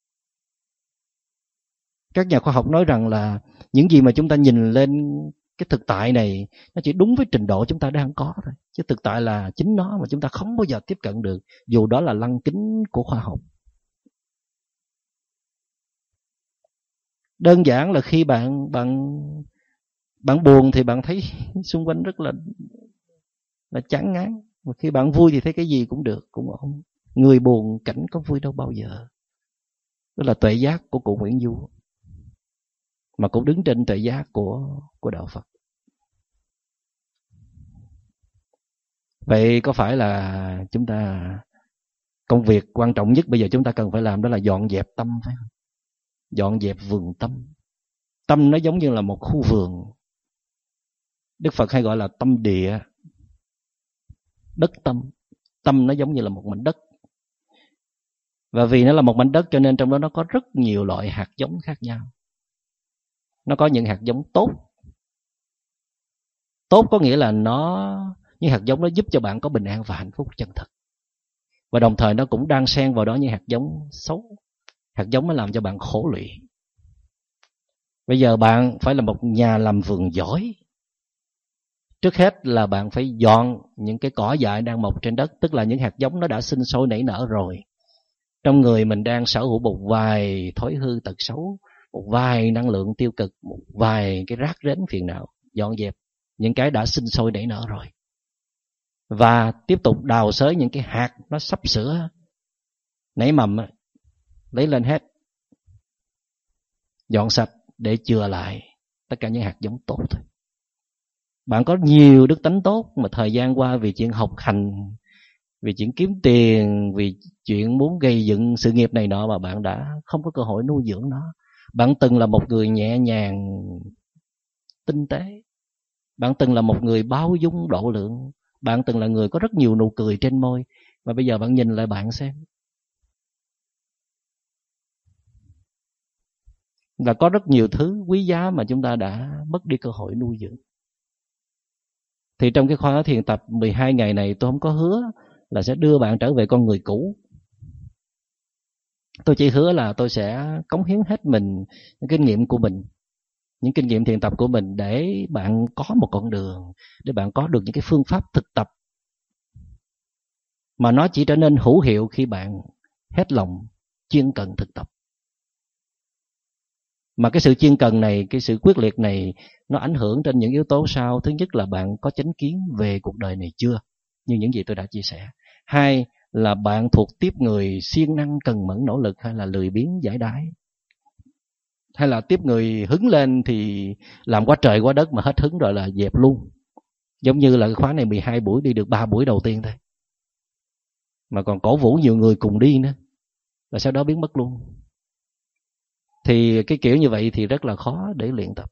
Các nhà khoa học nói rằng là những gì mà chúng ta nhìn lên cái thực tại này nó chỉ đúng với trình độ chúng ta đang có thôi. Chứ thực tại là chính nó mà chúng ta không bao giờ tiếp cận được, dù đó là lăng kính của khoa học. Đơn giản là khi bạn buồn thì bạn thấy xung quanh rất là chán ngán. Mà khi bạn vui thì thấy cái gì cũng được, cũng ổn. Người buồn cảnh có vui đâu bao giờ. Đó là tuệ giác của cụ Nguyễn Du, mà cũng đứng trên tuệ giác của đạo Phật. Vậy có phải là chúng ta công việc quan trọng nhất bây giờ chúng ta cần phải làm đó là dọn dẹp tâm, phải không? Dọn dẹp vườn tâm. Tâm nó giống như là một khu vườn. Đức Phật hay gọi là tâm địa, đất tâm. Tâm nó giống như là một mảnh đất. Và vì nó là một mảnh đất cho nên trong đó nó có rất nhiều loại hạt giống khác nhau. Nó có những hạt giống tốt. Tốt có nghĩa là những hạt giống nó giúp cho bạn có bình an và hạnh phúc chân thật. Và đồng thời nó cũng đang xen vào đó những hạt giống xấu. Hạt giống nó làm cho bạn khổ lụy. Bây giờ bạn phải là một nhà làm vườn giỏi. Trước hết là bạn phải dọn những cái cỏ dại đang mọc trên đất, tức là những hạt giống nó đã sinh sôi nảy nở rồi. Trong người mình đang sở hữu một vài thói hư tật xấu, một vài năng lượng tiêu cực, một vài cái rác rến phiền não. Dọn dẹp những cái đã sinh sôi nảy nở rồi. Và tiếp tục đào xới những cái hạt nó sắp sửa nảy mầm, lấy lên hết. Dọn sạch để chừa lại tất cả những hạt giống tốt thôi. Bạn có nhiều đức tánh tốt mà thời gian qua vì chuyện học hành, vì chuyện kiếm tiền, vì chuyện muốn gây dựng sự nghiệp này nọ mà bạn đã không có cơ hội nuôi dưỡng nó. Bạn từng là một người nhẹ nhàng, tinh tế. Bạn từng là một người bao dung độ lượng. Bạn từng là người có rất nhiều nụ cười trên môi. Mà bây giờ bạn nhìn lại bạn xem. Và có rất nhiều thứ quý giá mà chúng ta đã mất đi cơ hội nuôi dưỡng. Thì trong cái khóa thiền tập 12 ngày này tôi không có hứa là sẽ đưa bạn trở về con người cũ. Tôi chỉ hứa là tôi sẽ cống hiến hết mình, những kinh nghiệm của mình, những kinh nghiệm thiền tập của mình để bạn có một con đường, để bạn có được những cái phương pháp thực tập. Mà nó chỉ trở nên hữu hiệu khi bạn hết lòng chuyên cần thực tập. Mà cái sự chuyên cần này, cái sự quyết liệt này nó ảnh hưởng trên những yếu tố sau. Thứ nhất là bạn có chánh kiến về cuộc đời này chưa, như những gì tôi đã chia sẻ. Hai là bạn thuộc tiếp người siêng năng cần mẫn nỗ lực hay là lười biếng giải đãi. Hay là tiếp người hứng lên thì làm quá trời quá đất mà hết hứng rồi là dẹp luôn. Giống như là cái khóa này 12 buổi đi được 3 buổi đầu tiên thôi. Mà còn cổ vũ nhiều người cùng đi nữa, là sau đó biến mất luôn. Thì cái kiểu như vậy thì rất là khó để luyện tập.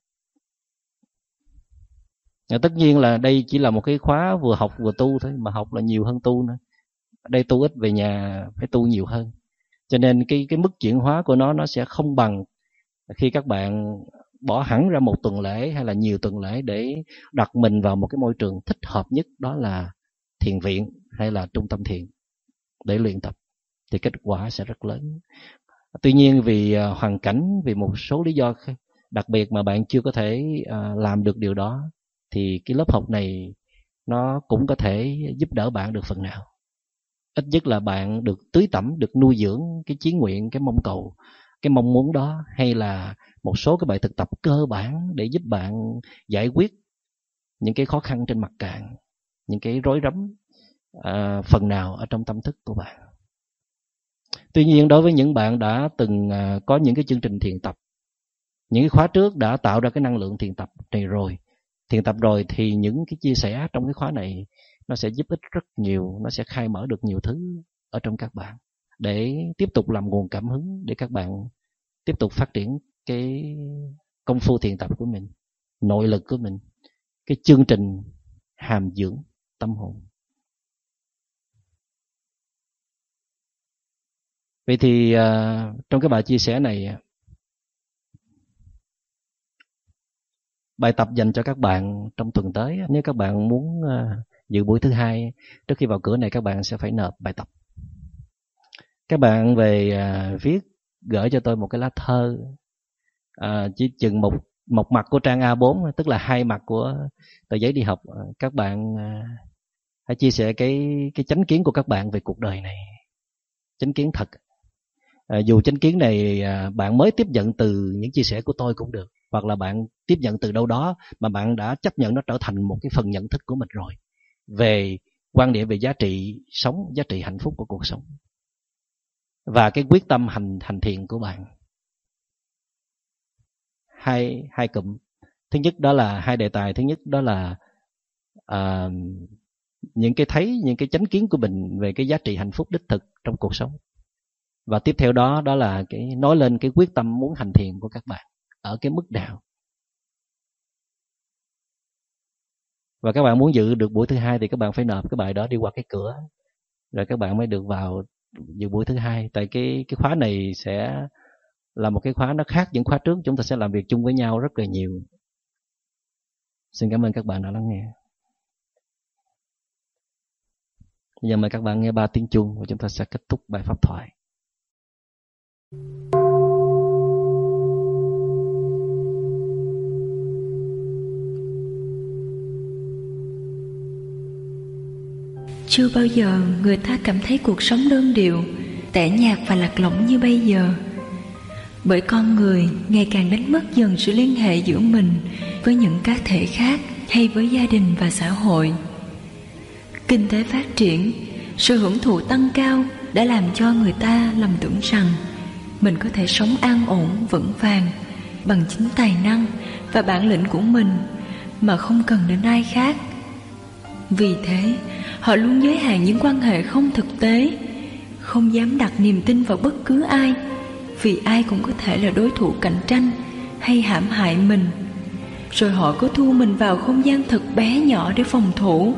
Tất nhiên là đây chỉ là một cái khóa vừa học vừa tu thôi, mà học là nhiều hơn tu nữa. Đây tu ít, về nhà phải tu nhiều hơn. Cho nên cái mức chuyển hóa của nó sẽ không bằng khi các bạn bỏ hẳn ra một tuần lễ hay là nhiều tuần lễ để đặt mình vào một cái môi trường thích hợp nhất, đó là thiền viện hay là trung tâm thiền để luyện tập, thì kết quả sẽ rất lớn. Tuy nhiên vì hoàn cảnh, vì một số lý do đặc biệt mà bạn chưa có thể làm được điều đó, thì cái lớp học này nó cũng có thể giúp đỡ bạn được phần nào. Ít nhất là bạn được tưới tẩm, được nuôi dưỡng cái chí nguyện, cái mong cầu, cái mong muốn đó, hay là một số cái bài thực tập cơ bản để giúp bạn giải quyết những cái khó khăn trên mặt cạn, những cái rối rắm phần nào ở trong tâm thức của bạn. Tuy nhiên đối với những bạn đã từng có những cái chương trình thiền tập, những cái khóa trước đã tạo ra cái năng lượng thiền tập rồi, thì những cái chia sẻ trong cái khóa này nó sẽ giúp ích rất nhiều, nó sẽ khai mở được nhiều thứ ở trong các bạn để tiếp tục làm nguồn cảm hứng để các bạn tiếp tục phát triển cái công phu thiền tập của mình. nội lực của mình, cái chương trình hàm dưỡng tâm hồn. Vậy thì trong cái bài chia sẻ này, bài tập dành cho các bạn trong tuần tới, nếu các bạn muốn dự buổi thứ hai, trước khi vào cửa này các bạn sẽ phải nộp bài tập. Các bạn về viết, gửi cho tôi một cái lá thơ, chỉ chừng một mặt của trang A4, tức là 2 mặt của tờ giấy đi học. Các bạn hãy chia sẻ cái chánh kiến của các bạn về cuộc đời này, chánh kiến thật. Dù chánh kiến này bạn mới tiếp nhận từ những chia sẻ của tôi cũng được, hoặc là bạn tiếp nhận từ đâu đó mà bạn đã chấp nhận nó trở thành một cái phần nhận thức của mình rồi, về quan điểm về giá trị sống, giá trị hạnh phúc của cuộc sống, và cái quyết tâm hành thiện của bạn. Hai cụm. Thứ nhất đó là 2 đề tài. Thứ nhất đó là những cái chánh kiến của mình về cái giá trị hạnh phúc đích thực trong cuộc sống. Và tiếp theo đó là cái nói lên cái quyết tâm muốn hành thiện của các bạn ở cái mức nào. Và các bạn muốn dự được buổi thứ hai thì các bạn phải nộp cái bài đó đi qua cái cửa, rồi các bạn mới được vào dự buổi thứ hai. Tại cái khóa này sẽ là một cái khóa nó khác những khóa trước, chúng ta sẽ làm việc chung với nhau rất là nhiều. Xin cảm ơn các bạn đã lắng nghe. Bây giờ mời các bạn nghe 3 tiếng chuông và chúng ta sẽ kết thúc bài pháp thoại. Chưa bao giờ người ta cảm thấy cuộc sống đơn điệu, tẻ nhạt và lạc lõng như bây giờ. Bởi con người ngày càng đánh mất dần sự liên hệ giữa mình với những cá thể khác hay với gia đình và xã hội. Kinh tế phát triển, sự hưởng thụ tăng cao đã làm cho người ta lầm tưởng rằng mình có thể sống an ổn, vững vàng bằng chính tài năng và bản lĩnh của mình mà không cần đến ai khác. Vì thế, họ luôn giới hạn những quan hệ không thực tế, không dám đặt niềm tin vào bất cứ ai, vì ai cũng có thể là đối thủ cạnh tranh hay hãm hại mình. Rồi họ cứ thu mình vào không gian thật bé nhỏ để phòng thủ.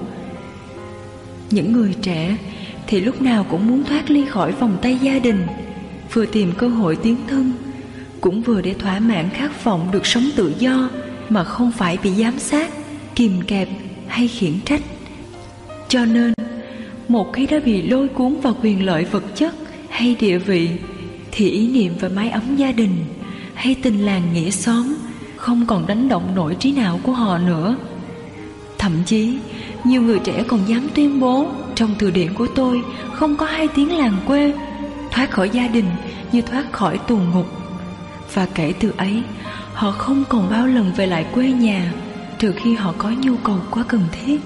Những người trẻ thì lúc nào cũng muốn thoát ly khỏi vòng tay gia đình, vừa tìm cơ hội tiến thân, cũng vừa để thỏa mãn khát vọng được sống tự do mà không phải bị giám sát, kìm kẹp hay khiển trách. Cho nên, một khi đã bị lôi cuốn vào quyền lợi vật chất hay địa vị, thì ý niệm về mái ấm gia đình hay tình làng nghĩa xóm không còn đánh động nổi trí não của họ nữa. Thậm chí, nhiều người trẻ còn dám tuyên bố trong từ điển của tôi không có 2 tiếng làng quê, thoát khỏi gia đình như thoát khỏi tù ngục. Và kể từ ấy, họ không còn bao lần về lại quê nhà, trừ khi họ có nhu cầu quá cần thiết.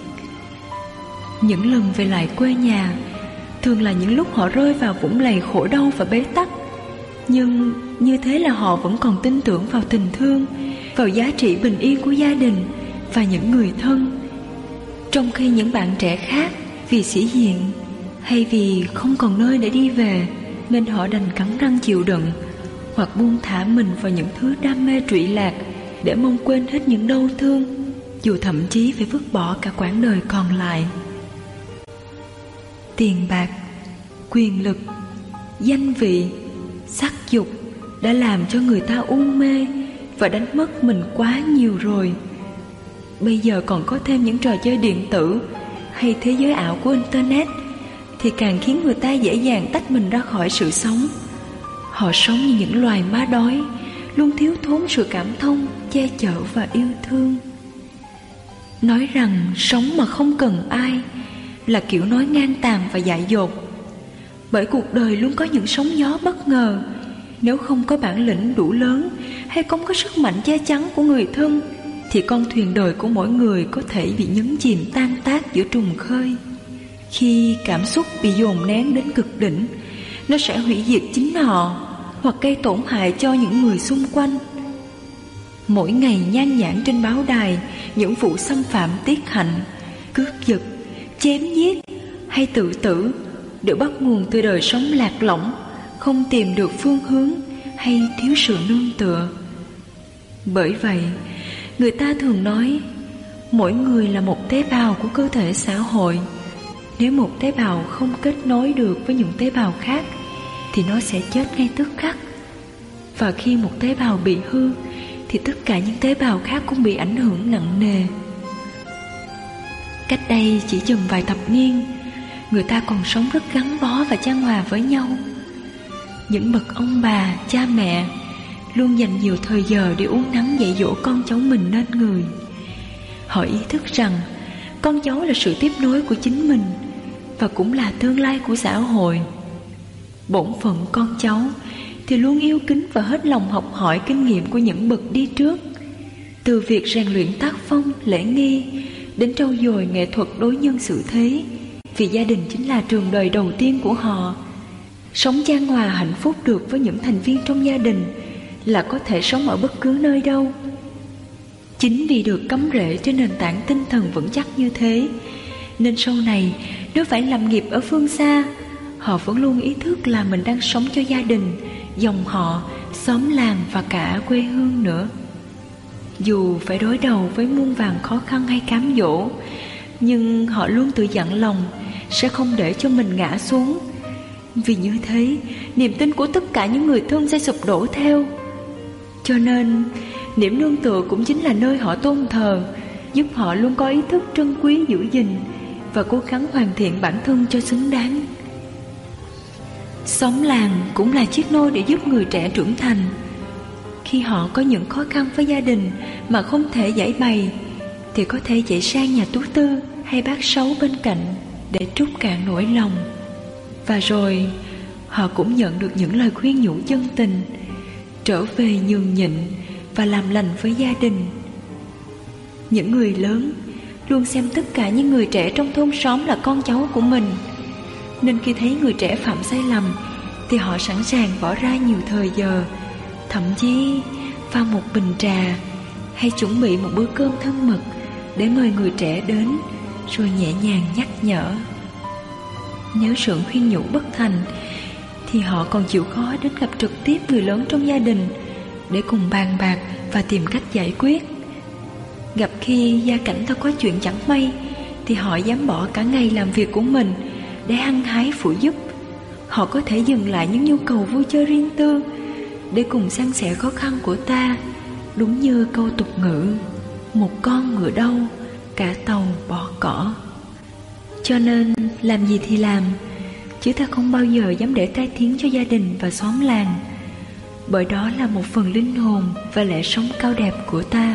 Những lần về lại quê nhà thường là những lúc họ rơi vào vũng lầy khổ đau và bế tắc. Nhưng như thế là họ vẫn còn tin tưởng vào tình thương, vào giá trị bình yên của gia đình và những người thân. Trong khi những bạn trẻ khác vì sĩ diện hay vì không còn nơi để đi về nên họ đành cắn răng chịu đựng, hoặc buông thả mình vào những thứ đam mê trụy lạc để mong quên hết những đau thương, dù thậm chí phải vứt bỏ cả quãng đời còn lại. Tiền bạc, quyền lực, danh vị, sắc dục đã làm cho người ta u mê và đánh mất mình quá nhiều rồi. Bây giờ còn có thêm những trò chơi điện tử hay thế giới ảo của Internet thì càng khiến người ta dễ dàng tách mình ra khỏi sự sống. Họ sống như những loài ma đói, luôn thiếu thốn sự cảm thông, che chở và yêu thương. Nói rằng sống mà không cần ai là kiểu nói ngang tàn và dại dột. Bởi cuộc đời luôn có những sóng gió bất ngờ. Nếu không có bản lĩnh đủ lớn hay không có sức mạnh che chắn của người thân, thì con thuyền đời của mỗi người có thể bị nhấn chìm tan tác giữa trùng khơi. Khi cảm xúc bị dồn nén đến cực đỉnh, nó sẽ hủy diệt chính họ hoặc gây tổn hại cho những người xung quanh. Mỗi ngày nhan nhản trên báo đài những vụ xâm phạm tiết hạnh, cướp giật, chém giết hay tự tử đều bắt nguồn từ đời sống lạc lõng, không tìm được phương hướng hay thiếu sự nương tựa. Bởi vậy, Người ta thường nói mỗi người là một tế bào của cơ thể xã hội. Nếu một tế bào không kết nối được với những tế bào khác thì nó sẽ chết ngay tức khắc. Và khi một tế bào bị hư thì tất cả những tế bào khác cũng bị ảnh hưởng nặng nề. Cách đây chỉ chừng vài thập niên, người ta còn sống rất gắn bó và chan hòa với nhau. Những bậc ông bà, cha mẹ luôn dành nhiều thời giờ để uốn nắn dạy dỗ con cháu mình nên người. Họ ý thức rằng con cháu là sự tiếp nối của chính mình và cũng là tương lai của xã hội. Bổn phận con cháu thì luôn yêu kính và hết lòng học hỏi kinh nghiệm của những bậc đi trước. Từ việc rèn luyện tác phong, lễ nghi đến trau dồi nghệ thuật đối nhân xử thế, vì gia đình chính là trường đời đầu tiên của họ. Sống chan hòa hạnh phúc được với những thành viên trong gia đình là có thể sống ở bất cứ nơi đâu. Chính vì được cắm rễ trên nền tảng tinh thần vững chắc như thế, nên sau này nếu phải làm nghiệp ở phương xa, họ vẫn luôn ý thức là mình đang sống cho gia đình, dòng họ, xóm làng và cả quê hương nữa. Dù phải đối đầu với muôn vàn khó khăn hay cám dỗ, nhưng họ luôn tự dặn lòng sẽ không để cho mình ngã xuống. Vì như thế, niềm tin của tất cả những người thân sẽ sụp đổ theo. Cho nên, điểm nương tựa cũng chính là nơi họ tôn thờ, giúp họ luôn có ý thức trân quý giữ gìn và cố gắng hoàn thiện bản thân cho xứng đáng. Xóm làng cũng là chiếc nôi để giúp người trẻ trưởng thành. Khi họ có những khó khăn với gia đình mà không thể giải bày, thì có thể chạy sang nhà tú tư hay bác sáu bên cạnh để trút cạn nỗi lòng. Và rồi họ cũng nhận được những lời khuyên nhủ chân tình, trở về nhường nhịn và làm lành với gia đình. Những người lớn luôn xem tất cả những người trẻ trong thôn xóm là con cháu của mình, nên khi thấy người trẻ phạm sai lầm thì họ sẵn sàng bỏ ra nhiều thời giờ, thậm chí pha một bình trà hay chuẩn bị một bữa cơm thân mật để mời người trẻ đến, rồi nhẹ nhàng nhắc nhở. Nếu sự khuyên nhủ bất thành thì họ còn chịu khó đến gặp trực tiếp người lớn trong gia đình để cùng bàn bạc và tìm cách giải quyết. Gặp khi gia cảnh ta có chuyện chẳng may thì họ dám bỏ cả ngày làm việc của mình để hăng hái phụ giúp. Họ có thể dừng lại những nhu cầu vui chơi riêng tư để cùng san sẻ khó khăn của ta. Đúng như câu tục ngữ, một con ngựa đâu, cả tàu bỏ cỏ. Cho nên làm gì thì làm, chứ ta không bao giờ dám để tai tiếng cho gia đình và xóm làng, bởi đó là một phần linh hồn và lẽ sống cao đẹp của ta.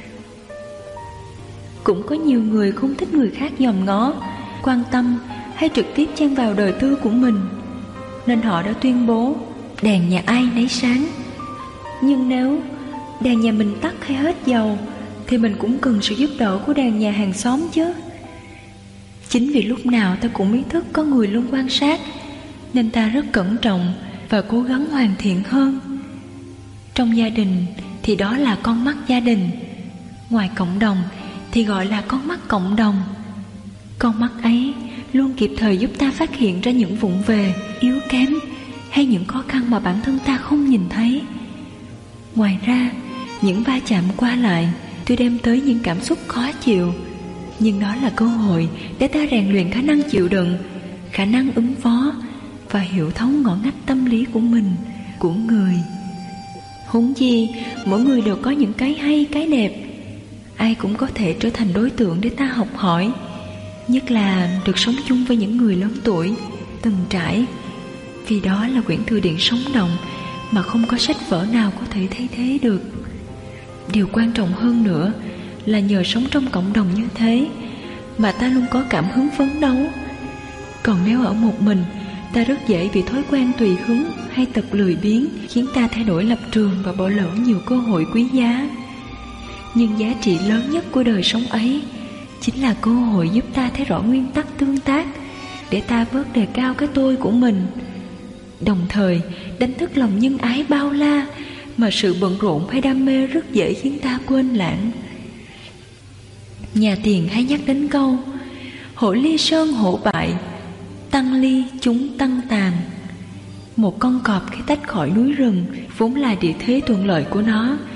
Cũng có nhiều người không thích người khác dòm ngó, quan tâm hay trực tiếp chen vào đời tư của mình, nên họ đã tuyên bố đèn nhà ai nấy sáng. Nhưng nếu đèn nhà mình tắt hay hết dầu thì mình cũng cần sự giúp đỡ của đèn nhà hàng xóm chứ. Chính vì lúc nào ta cũng ý thức có người luôn quan sát, nên ta rất cẩn trọng và cố gắng hoàn thiện hơn. Trong gia đình thì đó là con mắt gia đình, ngoài cộng đồng thì gọi là con mắt cộng đồng. Con mắt ấy luôn kịp thời giúp ta phát hiện ra những vụng về, yếu kém hay những khó khăn mà bản thân ta không nhìn thấy. Ngoài ra, những va chạm qua lại tuy đem tới những cảm xúc khó chịu, nhưng đó là cơ hội để ta rèn luyện khả năng chịu đựng, khả năng ứng phó và hiểu thấu ngõ ngách tâm lý của mình, của người. Huống chi, mỗi người đều có những cái hay, cái đẹp. Ai cũng có thể trở thành đối tượng để ta học hỏi, nhất là được sống chung với những người lớn tuổi, từng trải. Vì đó là quyển thư điển sống động mà không có sách vở nào có thể thay thế được. Điều quan trọng hơn nữa là nhờ sống trong cộng đồng như thế mà ta luôn có cảm hứng phấn đấu. Còn nếu ở một mình, ta rất dễ bị thói quen tùy hứng hay tật lười biếng khiến ta thay đổi lập trường và bỏ lỡ nhiều cơ hội quý giá. Nhưng giá trị lớn nhất của đời sống ấy chính là cơ hội giúp ta thấy rõ nguyên tắc tương tác, để ta bớt đề cao cái tôi của mình, đồng thời đánh thức lòng nhân ái bao la mà sự bận rộn hay đam mê rất dễ khiến ta quên lãng. Nhà Tiền hay nhắc đến câu hổ ly sơn hổ bại, tăng ly chúng tăng tàn. Một con cọp khi tách khỏi núi rừng vốn là địa thế thuận lợi của nó,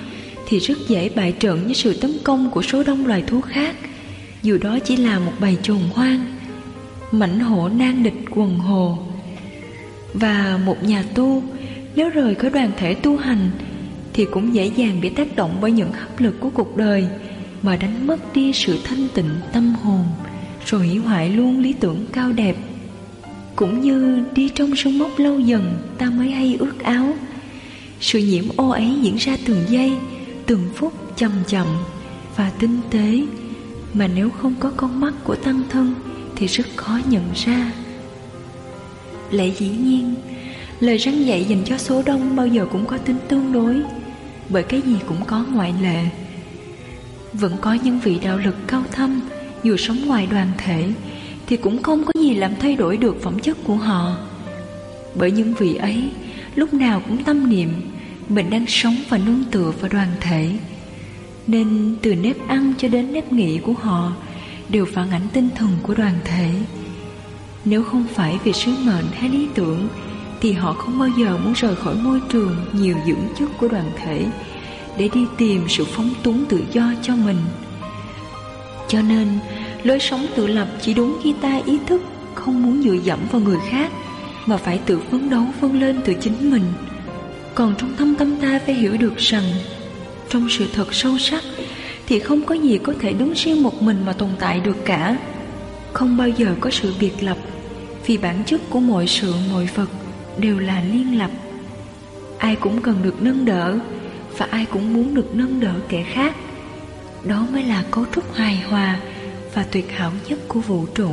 thì rất dễ bại trận với sự tấn công của số đông loài thú khác, dù đó chỉ là một bầy trồn hoang. Mãnh hổ nan địch quần hồ. Và một nhà tu nếu rời khỏi đoàn thể tu hành thì cũng dễ dàng bị tác động bởi những hấp lực của cuộc đời mà đánh mất đi sự thanh tịnh tâm hồn, rồi hủy hoại luôn lý tưởng cao đẹp. Cũng như đi trong sương mốc lâu dần ta mới hay ước áo. Sự nhiễm ô ấy diễn ra từng giây, từng phút, chậm chậm và tinh tế, mà nếu không có con mắt của tăng thân thì rất khó nhận ra. Lẽ dĩ nhiên, lời răn dạy dành cho số đông bao giờ cũng có tính tương đối, bởi cái gì cũng có ngoại lệ. Vẫn có những vị đạo lực cao thâm, dù sống ngoài đoàn thể thì cũng không có gì làm thay đổi được phẩm chất của họ. Bởi những vị ấy lúc nào cũng tâm niệm mình đang sống và nương tựa vào đoàn thể, nên từ nếp ăn cho đến nếp nghĩ của họ đều phản ảnh tinh thần của đoàn thể. Nếu không phải vì sứ mệnh hay lý tưởng thì họ không bao giờ muốn rời khỏi môi trường nhiều dưỡng chất của đoàn thể để đi tìm sự phóng túng tự do cho mình. Cho nên lối sống tự lập chỉ đúng khi ta ý thức không muốn dựa dẫm vào người khác, mà phải tự phấn đấu vươn lên từ chính mình. Còn trong thâm tâm ta phải hiểu được rằng trong sự thật sâu sắc thì không có gì có thể đứng riêng một mình mà tồn tại được cả. Không bao giờ có sự biệt lập, vì bản chất của mọi sự mọi vật đều là liên lập. Ai cũng cần được nâng đỡ, và ai cũng muốn được nâng đỡ kẻ khác. Đó mới là cấu trúc hài hòa và tuyệt hảo nhất của vũ trụ.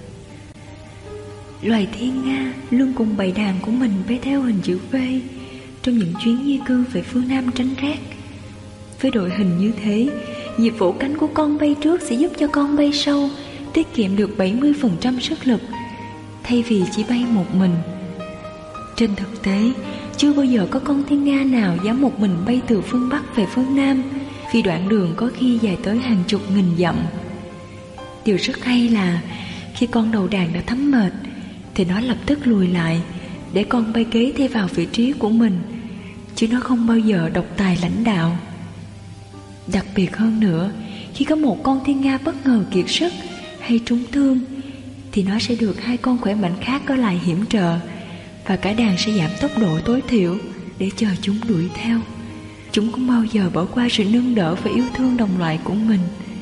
Loài thiên nga luôn cùng bầy đàn của mình bay theo hình chữ V trong những chuyến di cư về phương Nam tránh rét. Với đội hình như thế, nhịp vỗ cánh của con bay trước sẽ giúp cho con bay sau tiết kiệm được 70% sức lực, thay vì chỉ bay một mình. Trên thực tế, chưa bao giờ có con thiên nga nào dám một mình bay từ phương Bắc về phương Nam, vì đoạn đường có khi dài tới hàng chục nghìn dặm. Điều rất hay là khi con đầu đàn đã thấm mệt thì nó lập tức lùi lại để con bay kế thay vào vị trí của mình, chứ nó không bao giờ độc tài lãnh đạo. Đặc biệt hơn nữa, khi có một con thiên nga bất ngờ kiệt sức hay trúng thương thì nó sẽ được hai con khỏe mạnh khác có lại hiểm trợ, và cả đàn sẽ giảm tốc độ tối thiểu để chờ chúng đuổi theo. Chúng không bao giờ bỏ qua sự nâng đỡ và yêu thương đồng loại của mình.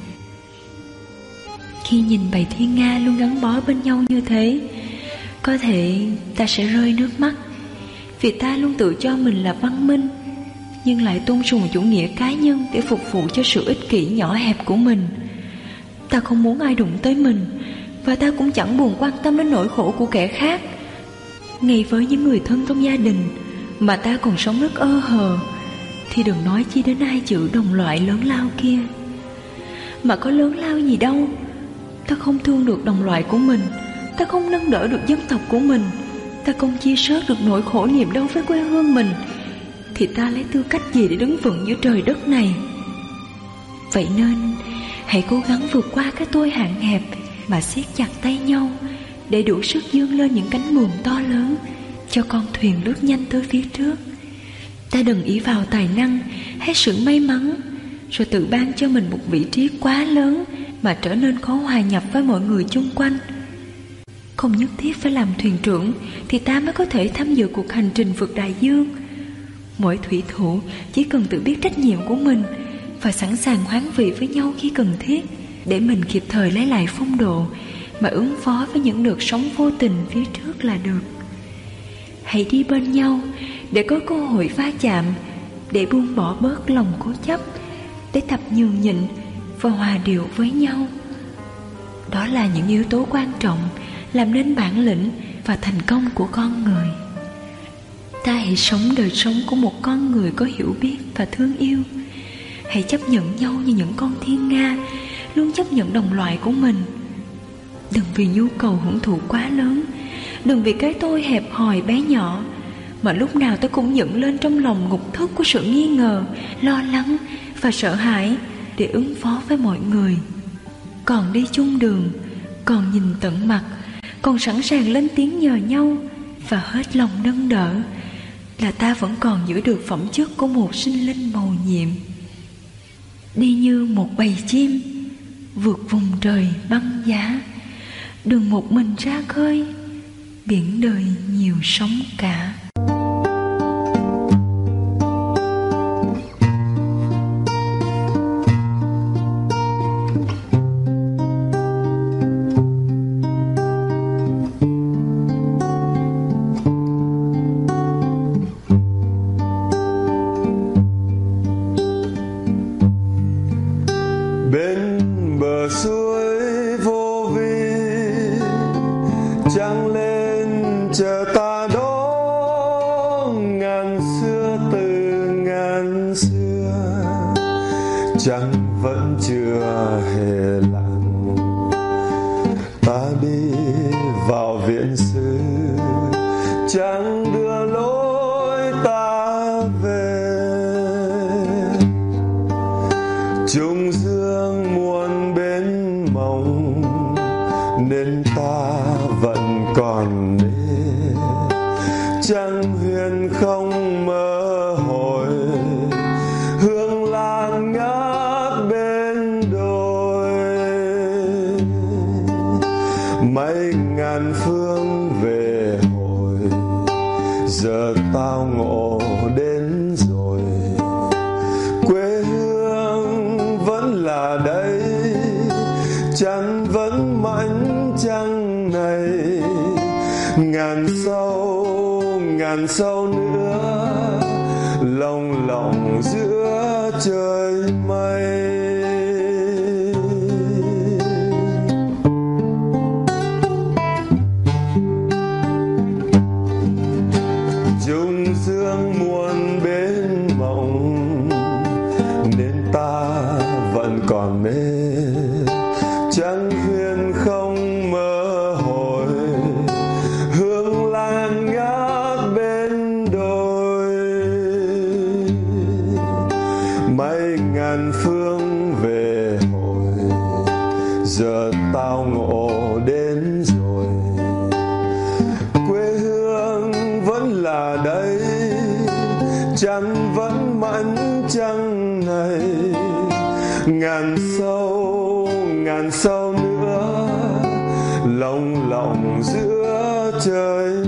Khi nhìn bầy thiên nga luôn gắn bó bên nhau như thế, có thể ta sẽ rơi nước mắt, vì ta luôn tự cho mình là văn minh, nhưng lại tôn sùng chủ nghĩa cá nhân để phục vụ cho sự ích kỷ nhỏ hẹp của mình. Ta không muốn ai đụng tới mình, và ta cũng chẳng buồn quan tâm đến nỗi khổ của kẻ khác. Ngay với những người thân trong gia đình mà ta còn sống rất ơ hờ, thì đừng nói chi đến hai chữ đồng loại lớn lao kia. Mà có lớn lao gì đâu, ta không thương được đồng loại của mình, ta không nâng đỡ được dân tộc của mình, ta không chia sớt được nỗi khổ niềm đau với quê hương mình, thì ta lấy tư cách gì để đứng vững giữa trời đất này? Vậy nên hãy cố gắng vượt qua cái tôi hạn hẹp mà siết chặt tay nhau, để đủ sức vươn lên những cánh buồm to lớn cho con thuyền lướt nhanh tới phía trước. Ta đừng ỷ vào tài năng hay sự may mắn rồi tự ban cho mình một vị trí quá lớn mà trở nên khó hòa nhập với mọi người chung quanh. Không nhất thiết phải làm thuyền trưởng thì ta mới có thể tham dự cuộc hành trình vượt đại dương. Mỗi thủy thủ chỉ cần tự biết trách nhiệm của mình và sẵn sàng hoán vị với nhau khi cần thiết, để mình kịp thời lấy lại phong độ mà ứng phó với những đợt sóng vô tình phía trước là được. Hãy đi bên nhau để có cơ hội va chạm, để buông bỏ bớt lòng cố chấp, để tập nhường nhịn và hòa điệu với nhau. Đó là những yếu tố quan trọng làm nên bản lĩnh và thành công của con người. Ta hãy sống đời sống của một con người có hiểu biết và thương yêu. Hãy chấp nhận nhau như những con thiên nga luôn chấp nhận đồng loại của mình. Đừng vì nhu cầu hưởng thụ quá lớn, đừng vì cái tôi hẹp hòi bé nhỏ mà lúc nào tôi cũng dựng lên trong lòng ngục thất của sự nghi ngờ, lo lắng và sợ hãi để ứng phó với mọi người. Còn đi chung đường, còn nhìn tận mặt, còn sẵn sàng lên tiếng nhờ nhau và hết lòng nâng đỡ, là ta vẫn còn giữ được phẩm chất của một sinh linh mầu nhiệm. đi như một bầy chim vượt vùng trời băng giá. Đừng một mình ra khơi, biển đời nhiều sóng cả. Bên bờ suối vô vi trăng lên chờ ta đó ngàn xưa từ ngàn xưa, trăng vẫn chưa hề lặng. Ta đi vào viện sư, trăng đưa lối ta về. Trung dương muôn bên mộng nên ta vẫn còn mê. Trăng huyền không mơ hồi, hương lan ngát bên đồi. Mấy ngàn phương về hồi, giờ tao ngộ đến rồi. Quê hương vẫn là đây, trăng vẫn mảnh trăng này. Ngàn sâu nữa lồng lộng giữa trời mây. Trung dương muôn bên mộng nên ta vẫn còn mê. Trăng huyền không mơ hồi, hương lan ngát bên đồi. Mấy ngàn phương về hồi, giờ tao ngộ đến rồi. Quê hương vẫn là đây, trăng vẫn mảnh trăng này. Ngàn sâu nữa lồng lộng giữa trời